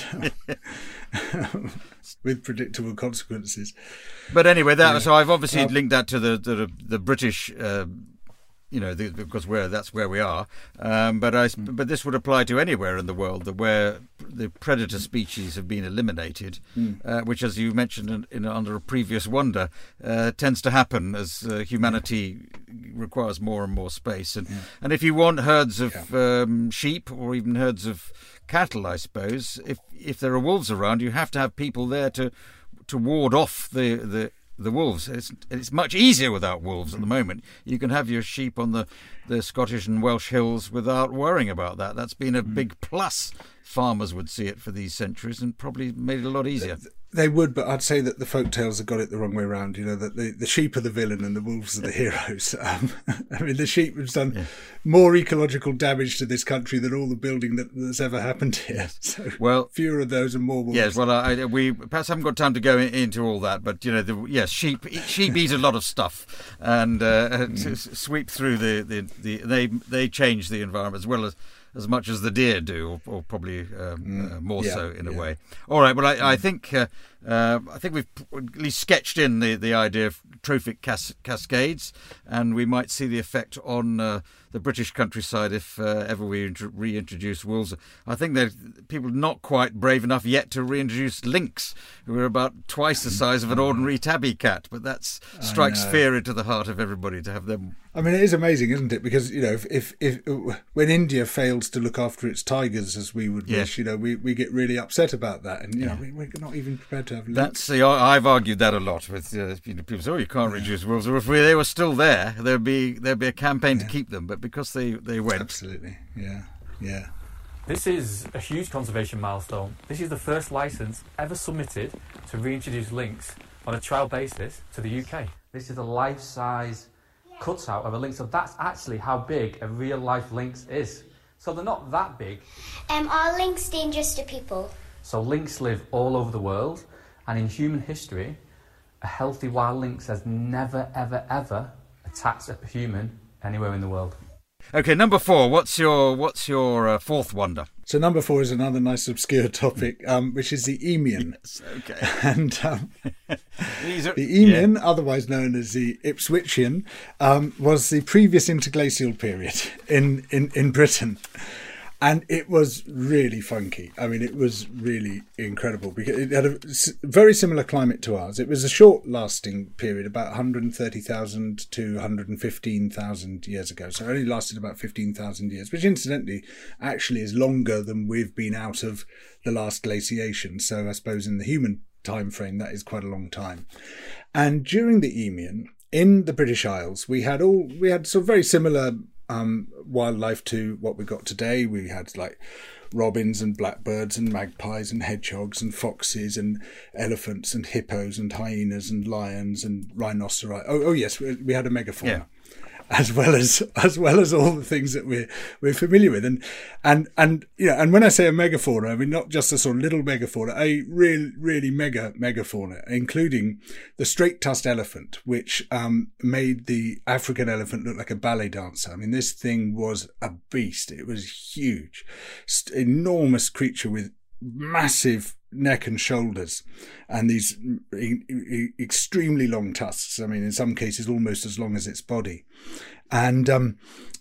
um, with predictable consequences. But anyway, that yeah. so I've obviously um, linked that to the the, the British. Uh, You know, the, because where that's where we are, um, but I, but this would apply to anywhere in the world that where the predator species have been eliminated, mm. uh, which, as you mentioned in, in under a previous wonder, uh, tends to happen as uh, humanity requires more and more space, and yeah. and if you want herds of yeah. um, sheep or even herds of cattle, I suppose, if if there are wolves around, you have to have people there to to ward off the the. The wolves. It's it's much easier without wolves at the moment. You can have your sheep on the, the Scottish and Welsh hills without worrying about that. That's been a big plus. Farmers would see it for these centuries and probably made it a lot easier. They would, but I'd say that the folktales have got it the wrong way around. You know, that the, the sheep are the villain and the wolves are the heroes. Um, I mean, the sheep have done yeah. more ecological damage to this country than all the building that, that's ever happened here. So well, fewer of those and more wolves. Yes, well, I, we perhaps haven't got time to go in, into all that, but you know, the, yes, sheep sheep eat a lot of stuff and uh, mm. sweep through the, the, the they they change the environment as well as. as much as the deer do, or, or probably um, mm, uh, more yeah, so in yeah. a way. All right, well, I, I think uh, uh, I think we've at least sketched in the, the idea of trophic cas- cascades, and we might see the effect on uh, the British countryside if uh, ever we int- reintroduce wolves. I think that people are not quite brave enough yet to reintroduce lynx, who are about twice the size of an ordinary tabby cat, but that strikes fear into the heart of everybody to have them. I mean, it is amazing, isn't it? Because, you know, if, if, if when India fails to look after its tigers as we would yeah. wish, you know, we, we get really upset about that. And, you yeah. know, we, we're not even prepared to have lynx. That's the, I've argued that a lot with uh, people say, oh, you can't yeah. reduce wolves. Or if we, they were still there, there'd be there'd be a campaign yeah. to keep them. But because they, they went. Absolutely, yeah, yeah. This is a huge conservation milestone. This is the first licence ever submitted to reintroduce lynx on a trial basis to the U K. This is a life-size cutout of a lynx, so that's actually how big a real-life lynx is. So they're not that big. Um, are lynx dangerous to people? So lynx live all over the world, and in human history, a healthy wild lynx has never, ever, ever attacked a human anywhere in the world. Okay, number four. What's your what's your uh, fourth wonder? So number four is another nice obscure topic, um, which is the Eemian. Yes, okay. And um, These are, the Eemian, yeah. otherwise known as the Ipswichian, um, was the previous interglacial period in, in, in Britain. And it was really funky. I mean, it was really incredible because it had a very similar climate to ours. It was a short-lasting period, about one hundred thirty thousand to one hundred fifteen thousand years ago. So it only lasted about fifteen thousand years, which incidentally actually is longer than we've been out of the last glaciation. So I suppose in the human time frame, that is quite a long time. And during the Eemian, in the British Isles, we had all we had sort of very similar Um, wildlife to what we got today. We had like robins and blackbirds and magpies and hedgehogs and foxes and elephants and hippos and hyenas and lions and rhinoceri. Oh, oh yes, we, we had a megafauna. Yeah. As well as as well as all the things that we're we're familiar with, and and and you know, and when I say a megafauna, I mean not just a sort of little megafauna, a real really mega megafauna, including the straight-tusked elephant, which um, made the African elephant look like a ballet dancer. I mean, this thing was a beast. It was huge, enormous creature with massive neck and shoulders and these e- e- extremely long tusks. I mean, in some cases almost as long as its body. And um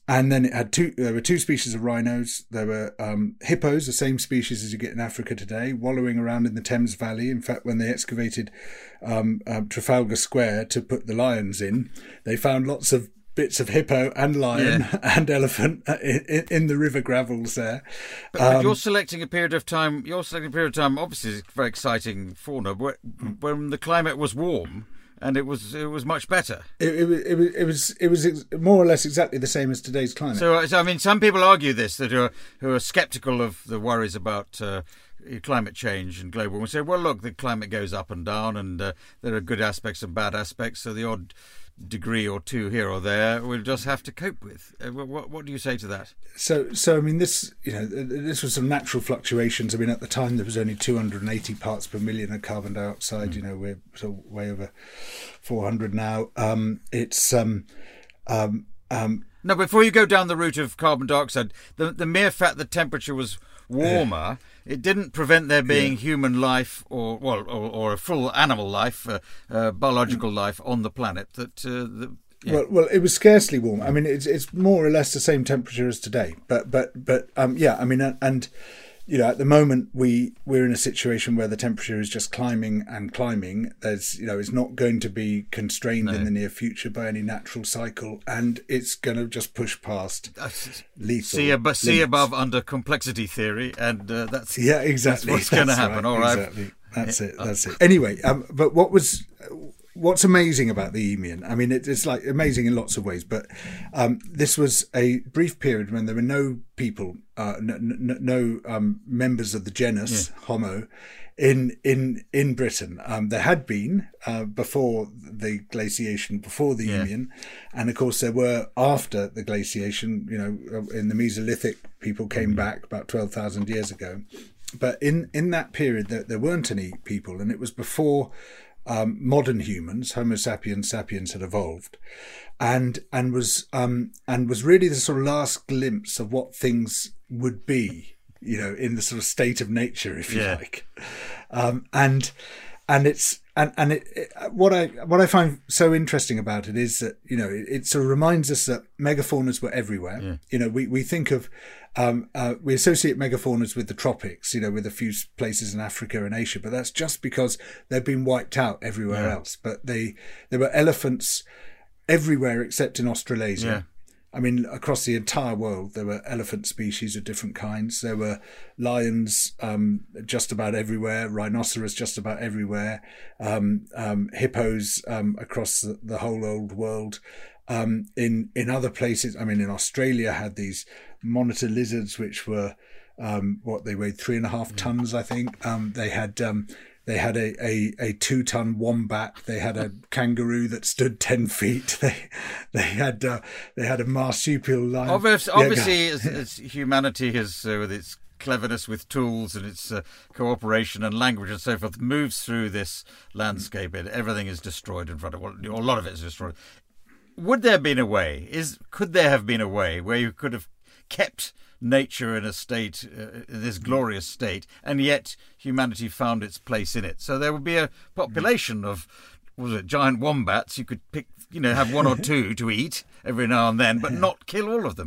and then it had two. There were two species of rhinos. There were um, hippos, the same species as you get in Africa today, wallowing around in the Thames Valley. In fact, when they excavated um, um, Trafalgar Square to put the lions in, they found lots of bits of hippo and lion yeah. and elephant in, in the river gravels there. But, um, but you're selecting a period of time. You're selecting a period of time. Obviously, it's very exciting fauna. When the climate was warm. And it was it was much better. It, it, it was it was it was more or less exactly the same as today's climate. So, so I mean, some people argue this that are who are sceptical of the worries about uh, climate change and global. We say, well, look, the climate goes up and down, and uh, there are good aspects and bad aspects. So the odd degree or two here or there we'll just have to cope with. Uh, what what do you say to that? So so I mean, this you know this was some natural fluctuations. I mean, at the time there was only two hundred eighty parts per million of carbon dioxide. Mm. You know, we're sort of way over four hundred now. Um, it's um, um, um, no. Before you go down the route of carbon dioxide, the the mere fact that temperature was warmer, it didn't prevent there being yeah. human life or well or, or a full animal life, uh, uh, biological mm. life on the planet. That uh, the, yeah. well, well, it was scarcely warm. I mean, it's it's more or less the same temperature as today. But but but um, yeah, I mean, and, and you know, at the moment we we're in a situation where the temperature is just climbing and climbing. There's you know, it's not going to be constrained no. in the near future by any natural cycle, and it's going to just push past lethal. See, ab- see above under complexity theory, and uh, that's yeah, exactly. That's what's going to happen. Right, all right, exactly. That's it. That's it. Anyway, um, but what was what's amazing about the Eemian? I mean, it, it's like amazing in lots of ways, but um, this was a brief period when there were no people, uh, no, no, no um, members of the genus yeah. Homo in in in Britain. Um, there had been uh, before the glaciation, before the yeah. Eemian, and of course there were after the glaciation. You know, in the Mesolithic, people came mm-hmm. back about twelve thousand years ago. But in, in that period, there, there weren't any people, and it was before um, modern humans, Homo sapiens sapiens, had evolved, and and was um, and was really the sort of last glimpse of what things would be, you know, in the sort of state of nature, if you yeah. like, um, and and it's and and it, it, what I what I find so interesting about it is that you know it, it sort of reminds us that megafaunas were everywhere. Yeah. You know, we we think of Um, uh, we associate megafaunas with the tropics, you know, with a few places in Africa and Asia, but that's just because they've been wiped out everywhere yeah. else. But they, there were elephants everywhere except in Australasia. Yeah. I mean, across the entire world, there were elephant species of different kinds. There were lions um, just about everywhere, rhinoceros just about everywhere, um, um, hippos um, across the, the whole old world. Um, in in other places, I mean, in Australia, had these monitor lizards, which were um, what they weighed three and a half tons, I think. Um, they had um, they had a, a, a two ton wombat. They had a kangaroo that stood ten feet. They they had uh, they had a marsupial lion. Obviously, obviously as, as humanity has uh, with its cleverness with tools and its uh, cooperation and language and so forth moves through this landscape, and everything is destroyed in front of well, a lot of it is destroyed. Would there have been a way? Is could there have been a way where you could have kept nature in a state, uh, this glorious state, and yet humanity found its place in it? So there would be a population of, what was it, giant wombats. You could pick, you know, have one or two to eat every now and then, but not kill all of them.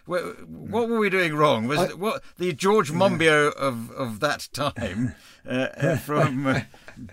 What were we doing wrong? Was I, what the George Monbiot of of that time uh, from? Uh,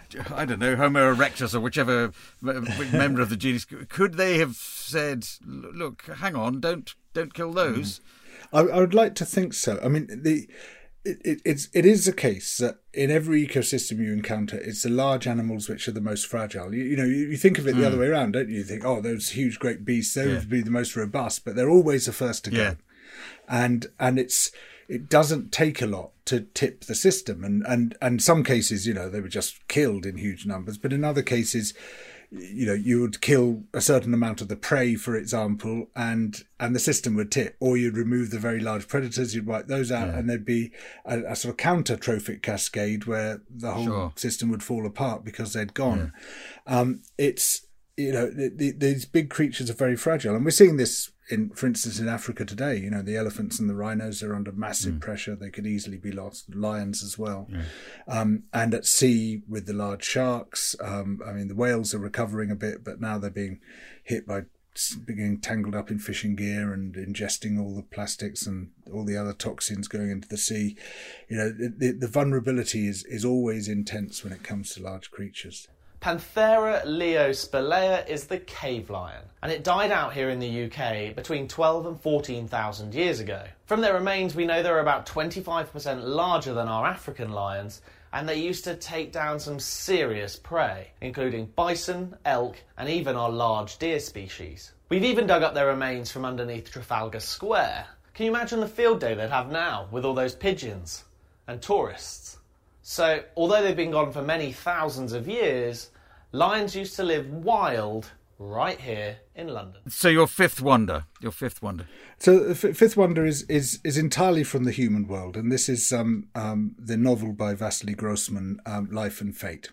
I don't know, Homo erectus or whichever member of the genus, could they have said, look, hang on, don't don't kill those? I, I would like to think so. I mean, the it, it, it's, it is the case that in every ecosystem you encounter, it's the large animals which are the most fragile. You, you know, you, you think of it the mm. other way around, don't you? You think, oh, those huge, great beasts, those yeah. would be the most robust, but they're always the first to go. Yeah. And and it's it doesn't take a lot to tip the system. And, and, and some cases, you know, they were just killed in huge numbers. But in other cases, you know, you would kill a certain amount of the prey, for example, and and the system would tip. Or you'd remove the very large predators, you'd wipe those out, yeah. and there'd be a, a sort of counter-trophic cascade where the whole sure. system would fall apart because they'd gone. Yeah. Um, it's, you know, the, the, these big creatures are very fragile. And we're seeing this in, for instance, in Africa today. You know, the elephants and the rhinos are under massive mm. pressure. They could easily be lost. Lions as well. Yeah. Um, and at sea with the large sharks, um, I mean, the whales are recovering a bit, but now they're being hit by getting tangled up in fishing gear and ingesting all the plastics and all the other toxins going into the sea. You know, the, the vulnerability is, is always intense when it comes to large creatures. Panthera leo spelaea is the cave lion, and it died out here in the U K between twelve and fourteen thousand years ago. From their remains, we know they're about twenty-five percent larger than our African lions, and they used to take down some serious prey, including bison, elk, and even our large deer species. We've even dug up their remains from underneath Trafalgar Square. Can you imagine the field day they'd have now with all those pigeons and tourists? So, although they've been gone for many thousands of years, lions used to live wild right here in London. So your fifth wonder, your fifth wonder. So the f- fifth wonder is, is is entirely from the human world, and this is um, um, the novel by Vasily Grossman, um, Life and Fate.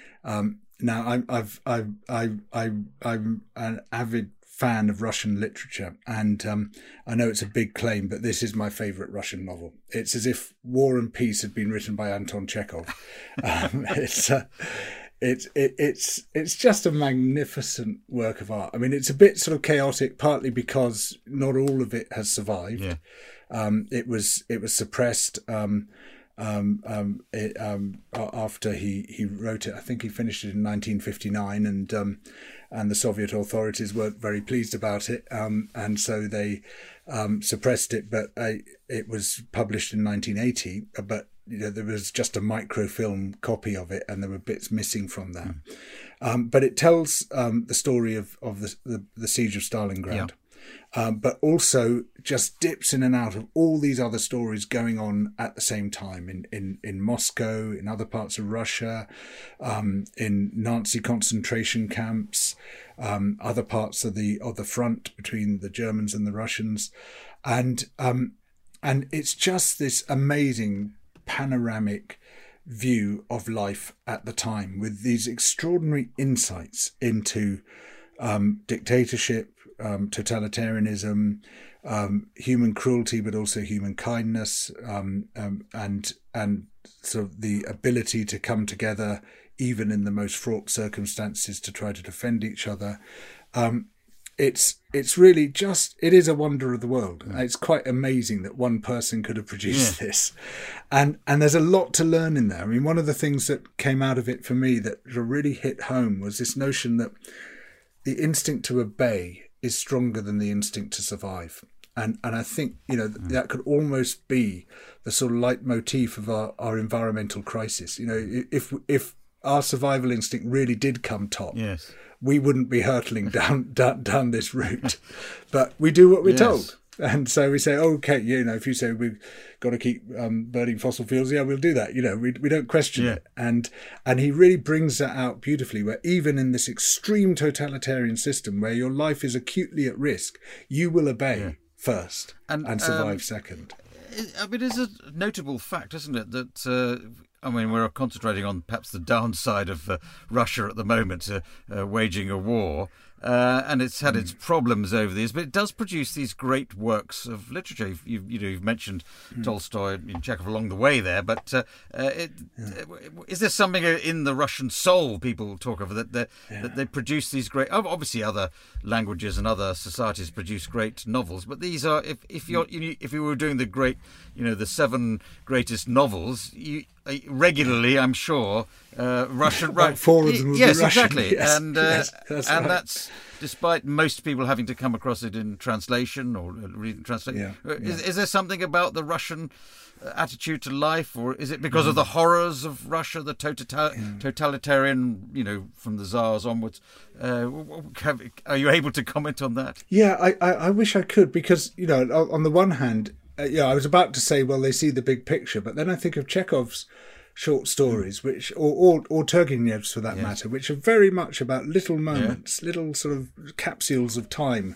Um, now, I'm I've I've I I I'm an avid fan of Russian literature, and um, I know it's a big claim, but this is my favourite Russian novel. It's as if War and Peace had been written by Anton Chekhov. Um, it's uh, it's it, it's it's just a magnificent work of art. I mean, it's a bit sort of chaotic, partly because not all of it has survived. Yeah. Um, it was it was suppressed. Um, Um, um, it, um, after he, he wrote it. I think he finished it in nineteen fifty-nine, and um, and the Soviet authorities weren't very pleased about it, um, and so they um, suppressed it. But uh, it was published in nineteen eighty. But you know, there was just a microfilm copy of it, and there were bits missing from that. Mm. Um, but it tells um, the story of of the the, the siege of Stalingrad. Yeah. Um, but also just dips in and out of all these other stories going on at the same time in, in, in Moscow, in other parts of Russia, um, in Nazi concentration camps, um, other parts of the of the front between the Germans and the Russians, and um, and it's just this amazing panoramic view of life at the time with these extraordinary insights into um, dictatorship, Um, totalitarianism, um, human cruelty, but also human kindness, um, um, and and sort of the ability to come together, even in the most fraught circumstances, to try to defend each other. Um, it's it's really just it is a wonder of the world. Mm. It's quite amazing that one person could have produced yeah. this, and and there's a lot to learn in there. I mean, one of the things that came out of it for me that really hit home was this notion that the instinct to obey is stronger than the instinct to survive. And and I think, you know, mm. that could almost be the sort of leitmotif of our, our environmental crisis. You know, if if our survival instinct really did come top, yes. we wouldn't be hurtling down down, down this route. But we do what we're yes. told. And so we say, oh, okay, you know, if you say we've got to keep um, burning fossil fuels, yeah, we'll do that. You know, we we don't question yeah. it. And and he really brings that out beautifully, where even in this extreme totalitarian system where your life is acutely at risk, you will obey yeah. first and, and survive um, second. I mean, it's a notable fact, isn't it, that... Uh, I mean, we're concentrating on perhaps the downside of uh, Russia at the moment, uh, uh, waging a war, uh, and it's had its problems over the years, but it does produce these great works of literature. You've, you've, you know, you've mentioned mm. Tolstoy and Chekhov along the way there, but uh, uh, it, yeah. is there something in the Russian soul people talk of that, that, yeah. that they produce these great... Obviously, other languages and other societies produce great novels, but these are, if, if you're you, if you were doing the great, you know, the seven greatest novels, you... regularly, I'm sure, uh, Russian. Right, four of them would yes, be Russian. Exactly. Yes, and uh, yes, that's and right. that's despite most people having to come across it in translation or read translate. Yeah, is, yeah. is there something about the Russian attitude to life, or is it because mm. of the horrors of Russia, the total, yeah. totalitarian, you know, from the Tsars onwards? Uh, have, are you able to comment on that? Yeah, I, I, I wish I could, because, you know, on the one hand, Uh, yeah, I was about to say, well, they see the big picture, but then I think of Chekhov's short stories, which, or or, or Turgenev's for that yes. matter, which are very much about little moments, yeah. little sort of capsules of time,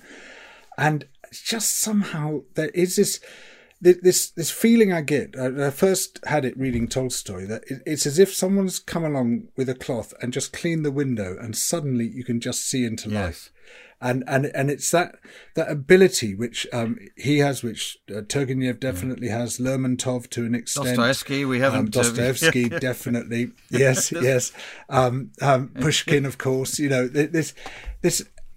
and just somehow there is this this this feeling I get. I first had it reading Tolstoy, that it's as if someone's come along with a cloth and just cleaned the window, and suddenly you can just see into yes. life. And and and it's that that ability which um, he has, which uh, Turgenev definitely mm. has, Lermontov to an extent. Dostoevsky, we haven't. Um, Dostoevsky, uh, definitely. Yes, yes. Um, um, Pushkin, of course. You know, this this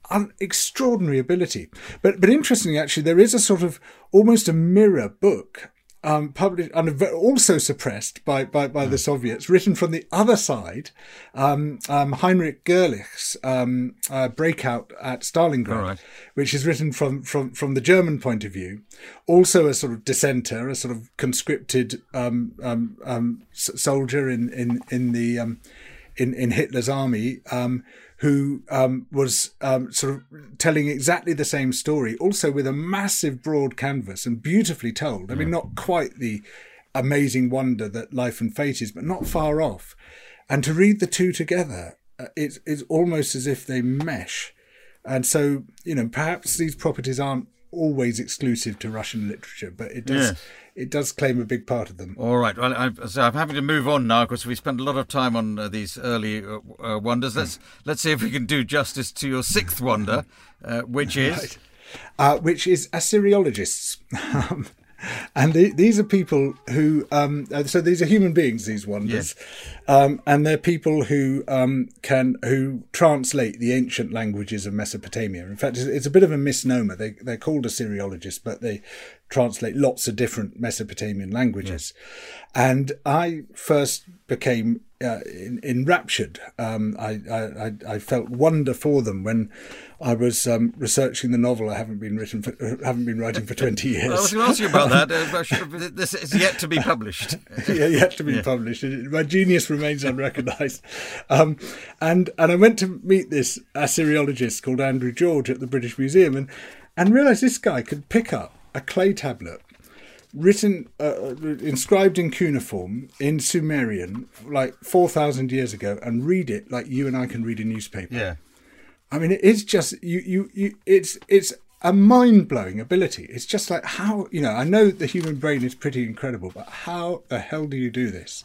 un- extraordinary ability. But but interestingly, actually, there is a sort of almost a mirror book. Um, published and also suppressed by by, by mm. the Soviets, written from the other side, um, um, Heinrich Gerlich's um, uh, Breakout at Stalingrad, right. which is written from, from, from the German point of view, also a sort of dissenter, a sort of conscripted um, um, um, soldier in in in the um, in in Hitler's army. Um, who um, was um, sort of telling exactly the same story, also with a massive broad canvas and beautifully told. I mean, not quite the amazing wonder that Life and Fate is, but not far off. And to read the two together, uh, it's, it's almost as if they mesh. And so, you know, perhaps these properties aren't always exclusive to Russian literature, but it does... Yeah. It does claim a big part of them. All right. Well, I'm, so I'm having to move on now because we spent a lot of time on uh, these early uh, uh, wonders. Let's let's see if we can do justice to your sixth wonder, uh, which is right. uh, which is Assyriologists. Um, and the, these are people who, um, so these are human beings, these wonders, yes. um, and they're people who um, can who translate the ancient languages of Mesopotamia. In fact, it's, it's a bit of a misnomer. They they're called Assyriologists, but they translate lots of different Mesopotamian languages. Yes. And I first became uh, in, enraptured. Um, I, I I felt wonder for them when I was um, researching the novel I haven't been written for, haven't been writing for twenty years. Well, I was going to ask you about that. Uh, should have, this is yet to be published. yeah, yet to be yeah. published. My genius remains unrecognised. Um, and and I went to meet this Assyriologist called Andrew George at the British Museum, and and realised this guy could pick up a clay tablet written, uh, inscribed in cuneiform in Sumerian, like four thousand years ago, and read it like you and I can read a newspaper. Yeah. I mean, it's just, you, you, you, it's, it's a mind-blowing ability. It's just like how, you know, I know the human brain is pretty incredible, but how the hell do you do this?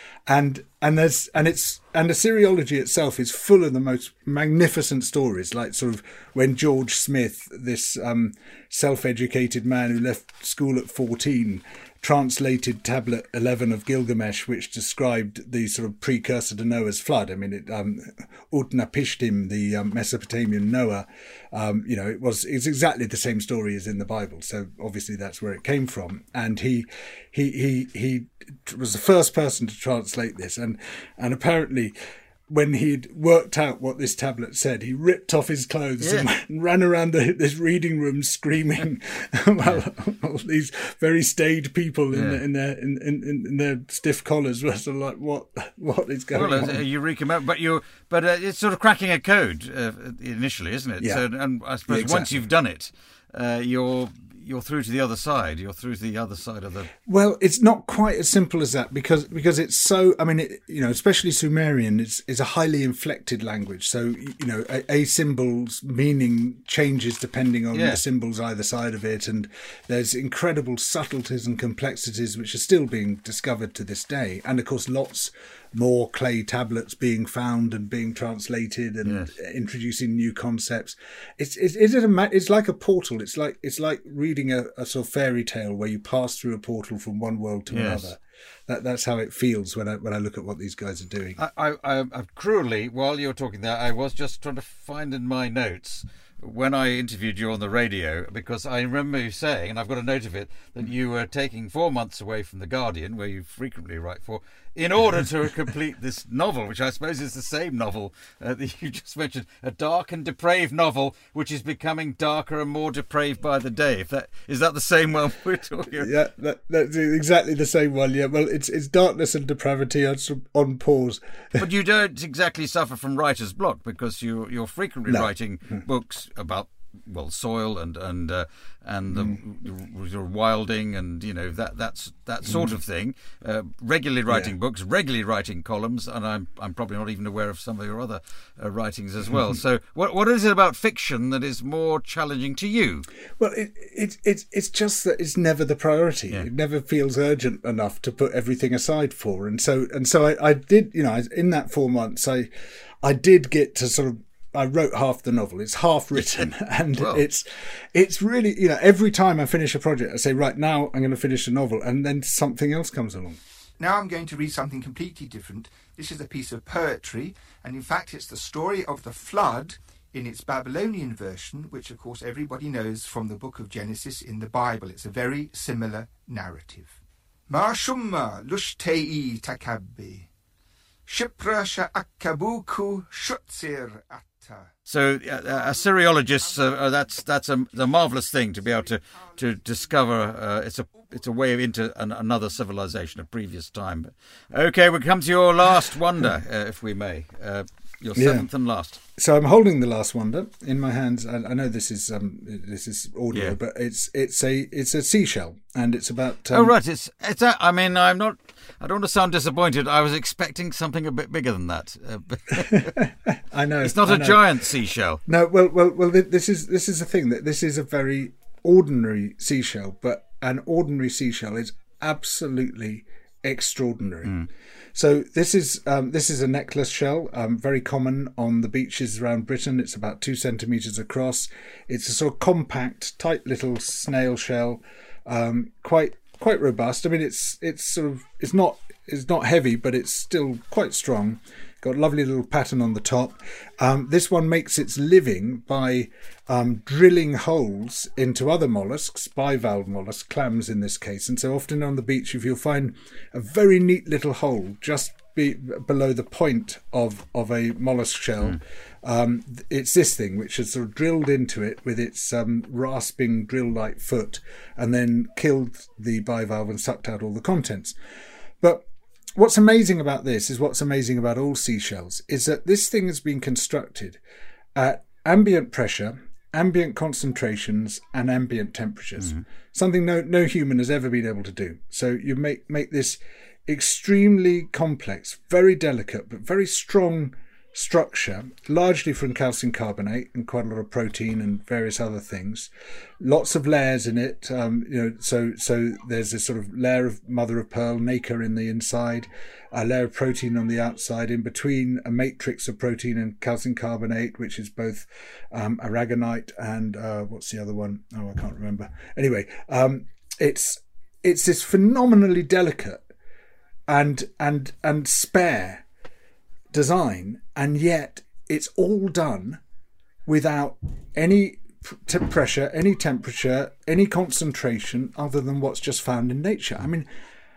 And and there's and it's and Assyriology itself is full of the most magnificent stories, like sort of when George Smith, this um, self-educated man who left school at fourteen, translated Tablet eleven of Gilgamesh, which described the sort of precursor to Noah's flood. I mean, it, um, Utnapishtim, the um, Mesopotamian Noah, um, you know, it was it's exactly the same story as in the Bible. So obviously that's where it came from. And he he he he was the first person to translate this, and and apparently, when he'd worked out what this tablet said, he ripped off his clothes yeah. and ran around the, this reading room screaming while yeah. all these very staid people in, yeah. the, in their in, in, in their stiff collars were sort of like, what what is going well, on? Well, eureka moment, but you but uh, it's sort of cracking a code uh, initially, isn't it? Yeah. So, and I suppose yeah, exactly. once you've done it, uh, you're. You're through to the other side. You're through to the other side of the... Well, it's not quite as simple as that because because it's so... I mean, it, you know, especially Sumerian is, is a highly inflected language. So, you know, a, a symbol's meaning changes depending on yeah. the symbols either side of it. And there's incredible subtleties and complexities which are still being discovered to this day. And, of course, lots more clay tablets being found and being translated and yes. introducing new concepts. It's it's it's, a, it's like a portal. It's like it's like reading a, a sort of fairy tale where you pass through a portal from one world to yes. another. That that's how it feels when I when I look at what these guys are doing. I, I, I, I cruelly, while you're talking there, I was just trying to find in my notes when I interviewed you on the radio, because I remember you saying, and I've got a note of it, that you were taking four months away from The Guardian, where you frequently write for, in order to complete this novel, which I suppose is the same novel uh, that you just mentioned, a dark and depraved novel, which is becoming darker and more depraved by the day. If that is that the same one we're talking about? Yeah, that, that's exactly the same one. Yeah, well, it's it's darkness and depravity on, on pause. But you don't exactly suffer from writer's block because you you're frequently no. writing books about well soil and and uh, and the mm. wilding and you know that that's that sort mm. of thing. Uh, regularly writing yeah. books, regularly writing columns, and I'm I'm probably not even aware of some of your other uh, writings as well. So what what is it about fiction that is more challenging to you? Well, it, it it's it's just that it's never the priority. Yeah. It never feels urgent enough to put everything aside for, and so and so I, I did you know in that four months I I did get to sort of. I wrote half the novel. It's half written, and well. it's it's really, you know, every time I finish a project, I say, right, now I'm going to finish a novel, and then something else comes along. Now I'm going to read something completely different. This is a piece of poetry, and in fact it's the story of the flood in its Babylonian version, which of course everybody knows from the book of Genesis in the Bible. It's a very similar narrative. Ma shumma lushtei takabbi, shipra sha'akabuku shutzir atta. So, uh, Assyriologists, uh, that's that's a, a marvellous thing to be able to to discover. Uh, it's a it's a way into an, another civilization, a previous time. Okay, we come to your last wonder, uh, if we may. Uh, your seventh yeah. and last. So I'm holding the last wonder in my hands. I, I know this is um, this is audio, yeah. but it's it's a it's a seashell, and it's about. Um, oh right, it's it's. A, I mean, I'm not. I don't want to sound disappointed. I was expecting something a bit bigger than that. Uh, I know it's not I a know. giant seashell. No, well, well, well. This is this is the thing that this is a very ordinary seashell, but an ordinary seashell is absolutely extraordinary. Mm. So this is um, this is a necklace shell, um, very common on the beaches around Britain. It's about two centimetres across. It's a sort of compact, tight little snail shell, um, quite quite robust. I mean, it's it's sort of it's not it's not heavy, but it's still quite strong. Got a lovely little pattern on the top. Um, this one makes its living by um, drilling holes into other molluscs, bivalve molluscs, clams in this case. And so often on the beach, if you'll find a very neat little hole just be, below the point of, of a mollusk shell, mm. um, it's this thing which is sort of drilled into it with its um, rasping drill-like foot and then killed the bivalve and sucked out all the contents. But what's amazing about this is what's amazing about all seashells is that this thing has been constructed at ambient pressure, ambient concentrations and ambient temperatures, mm-hmm. something no no human has ever been able to do. So you make, make this extremely complex, very delicate but very strong structure, largely from calcium carbonate and quite a lot of protein and various other things. Lots of layers in it. Um, you know, so so there's this sort of layer of mother of pearl nacre in the inside, a layer of protein on the outside, in between a matrix of protein and calcium carbonate, which is both um, aragonite and uh, what's the other one? Oh, I can't remember. Anyway, um, it's it's this phenomenally delicate and and and spare design, and yet it's all done without any t- pressure, any temperature, any concentration other than what's just found in nature. I mean,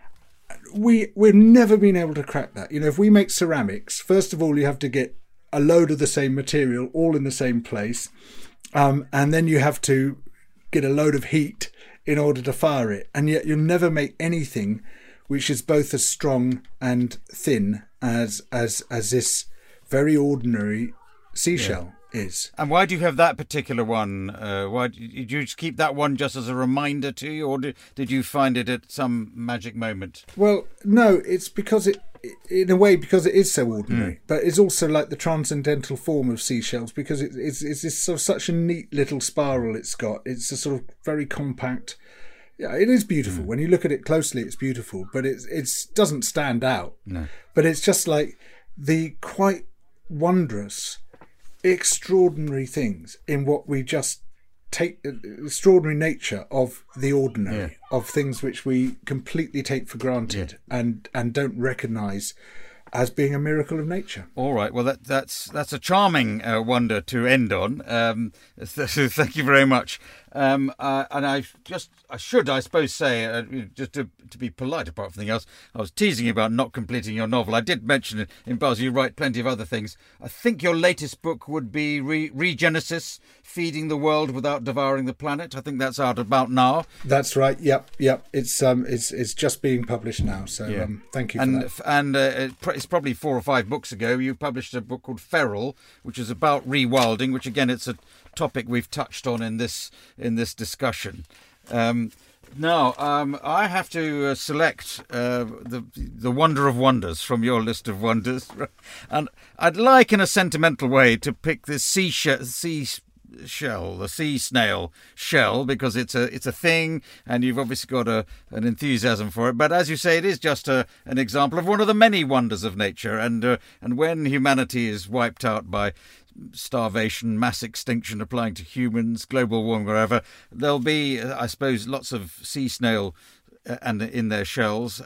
we we've never been able to crack that. You know, if we make ceramics, first of all, you have to get a load of the same material all in the same place, um, and then you have to get a load of heat in order to fire it, and yet you'll never make anything which is both as strong and thin as as as this very ordinary seashell yeah. is. And why do you have that particular one? Uh, why did you just keep that one just as a reminder to you, or did, did you find it at some magic moment? Well, no, it's because it, in a way, because it is so ordinary, mm. but it's also like the transcendental form of seashells, because it, it's it's this sort of such a neat little spiral it's got. It's a sort of very compact. Yeah, it is beautiful. Mm. When you look at it closely, it's beautiful, but it it's doesn't stand out. No. But it's just like the quite wondrous, extraordinary things in what we just take, extraordinary nature of the ordinary, yeah. of things which we completely take for granted yeah. and, and don't recognise as being a miracle of nature. All right. Well, that, that's that's a charming uh, wonder to end on. Um, so thank you very much. Um, uh, and I just, I should, I suppose, say, uh, just to, to be polite, apart from anything else, I was teasing you about not completing your novel. I did mention it in Basel. You write plenty of other things. I think your latest book would be Re- Regenesis, Feeding the World Without Devouring the Planet. I think that's out about now. That's right. Yep, yep. It's um, it's it's just being published now. So yeah. um, thank you for and, that. And uh, it's probably four or five books ago, you published a book called Feral, which is about rewilding, which again, it's a topic we've touched on in this in this discussion. Um, now, um, I have to uh, select uh, the the wonder of wonders from your list of wonders, and I'd like, in a sentimental way, to pick this sea sh- sea shell, the sea snail shell, because it's a it's a thing, and you've obviously got a an enthusiasm for it. But as you say, it is just a, an example of one of the many wonders of nature. And uh, and when humanity is wiped out by starvation, mass extinction applying to humans, global warming, wherever, there'll be, I suppose, lots of sea snail and in their shells, uh,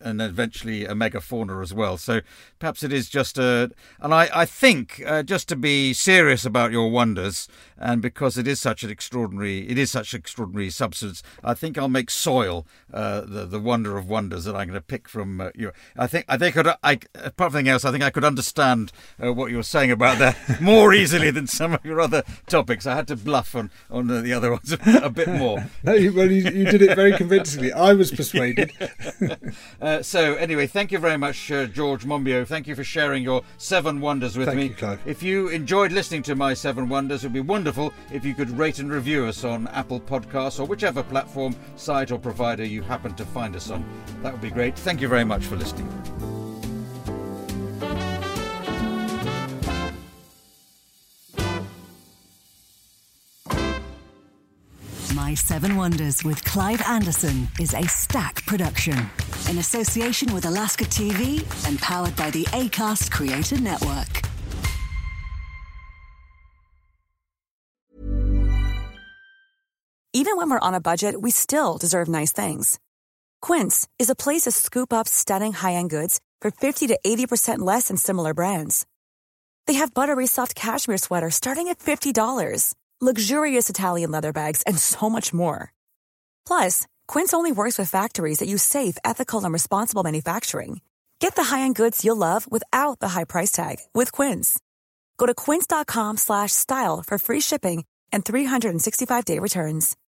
and eventually a megafauna as well. So perhaps it is just a... And I, I think, uh, just to be serious about your wonders, and because it is such an extraordinary, it is such an extraordinary substance, I think I'll make soil uh, the the wonder of wonders that I'm going to pick from uh, you. I think I think I, I, apart from anything else, I think I could understand uh, what you were saying about that more easily than some of your other topics. I had to bluff on on the other ones a, a bit more. No, you, well, you, you did it very convincingly. I was persuaded. uh, so anyway, thank you very much, uh, George Monbiot. Thank you for sharing your seven wonders with thank me. You, Clive. If you enjoyed listening to my seven wonders, it would be wonderful if you could rate and review us on Apple Podcasts or whichever platform, site or provider you happen to find us on. That would be great. Thank you very much for listening. My Seven Wonders with Clive Anderson is a Stack production in association with Alaska T V and powered by the Acast Creator Network. Even when we're on a budget, we still deserve nice things. Quince is a place to scoop up stunning high-end goods for fifty to eighty percent less than similar brands. They have buttery soft cashmere sweaters starting at fifty dollars, luxurious Italian leather bags, and so much more. Plus, Quince only works with factories that use safe, ethical, and responsible manufacturing. Get the high-end goods you'll love without the high price tag with Quince. Go to quince.com slash style for free shipping and three hundred sixty-five day returns.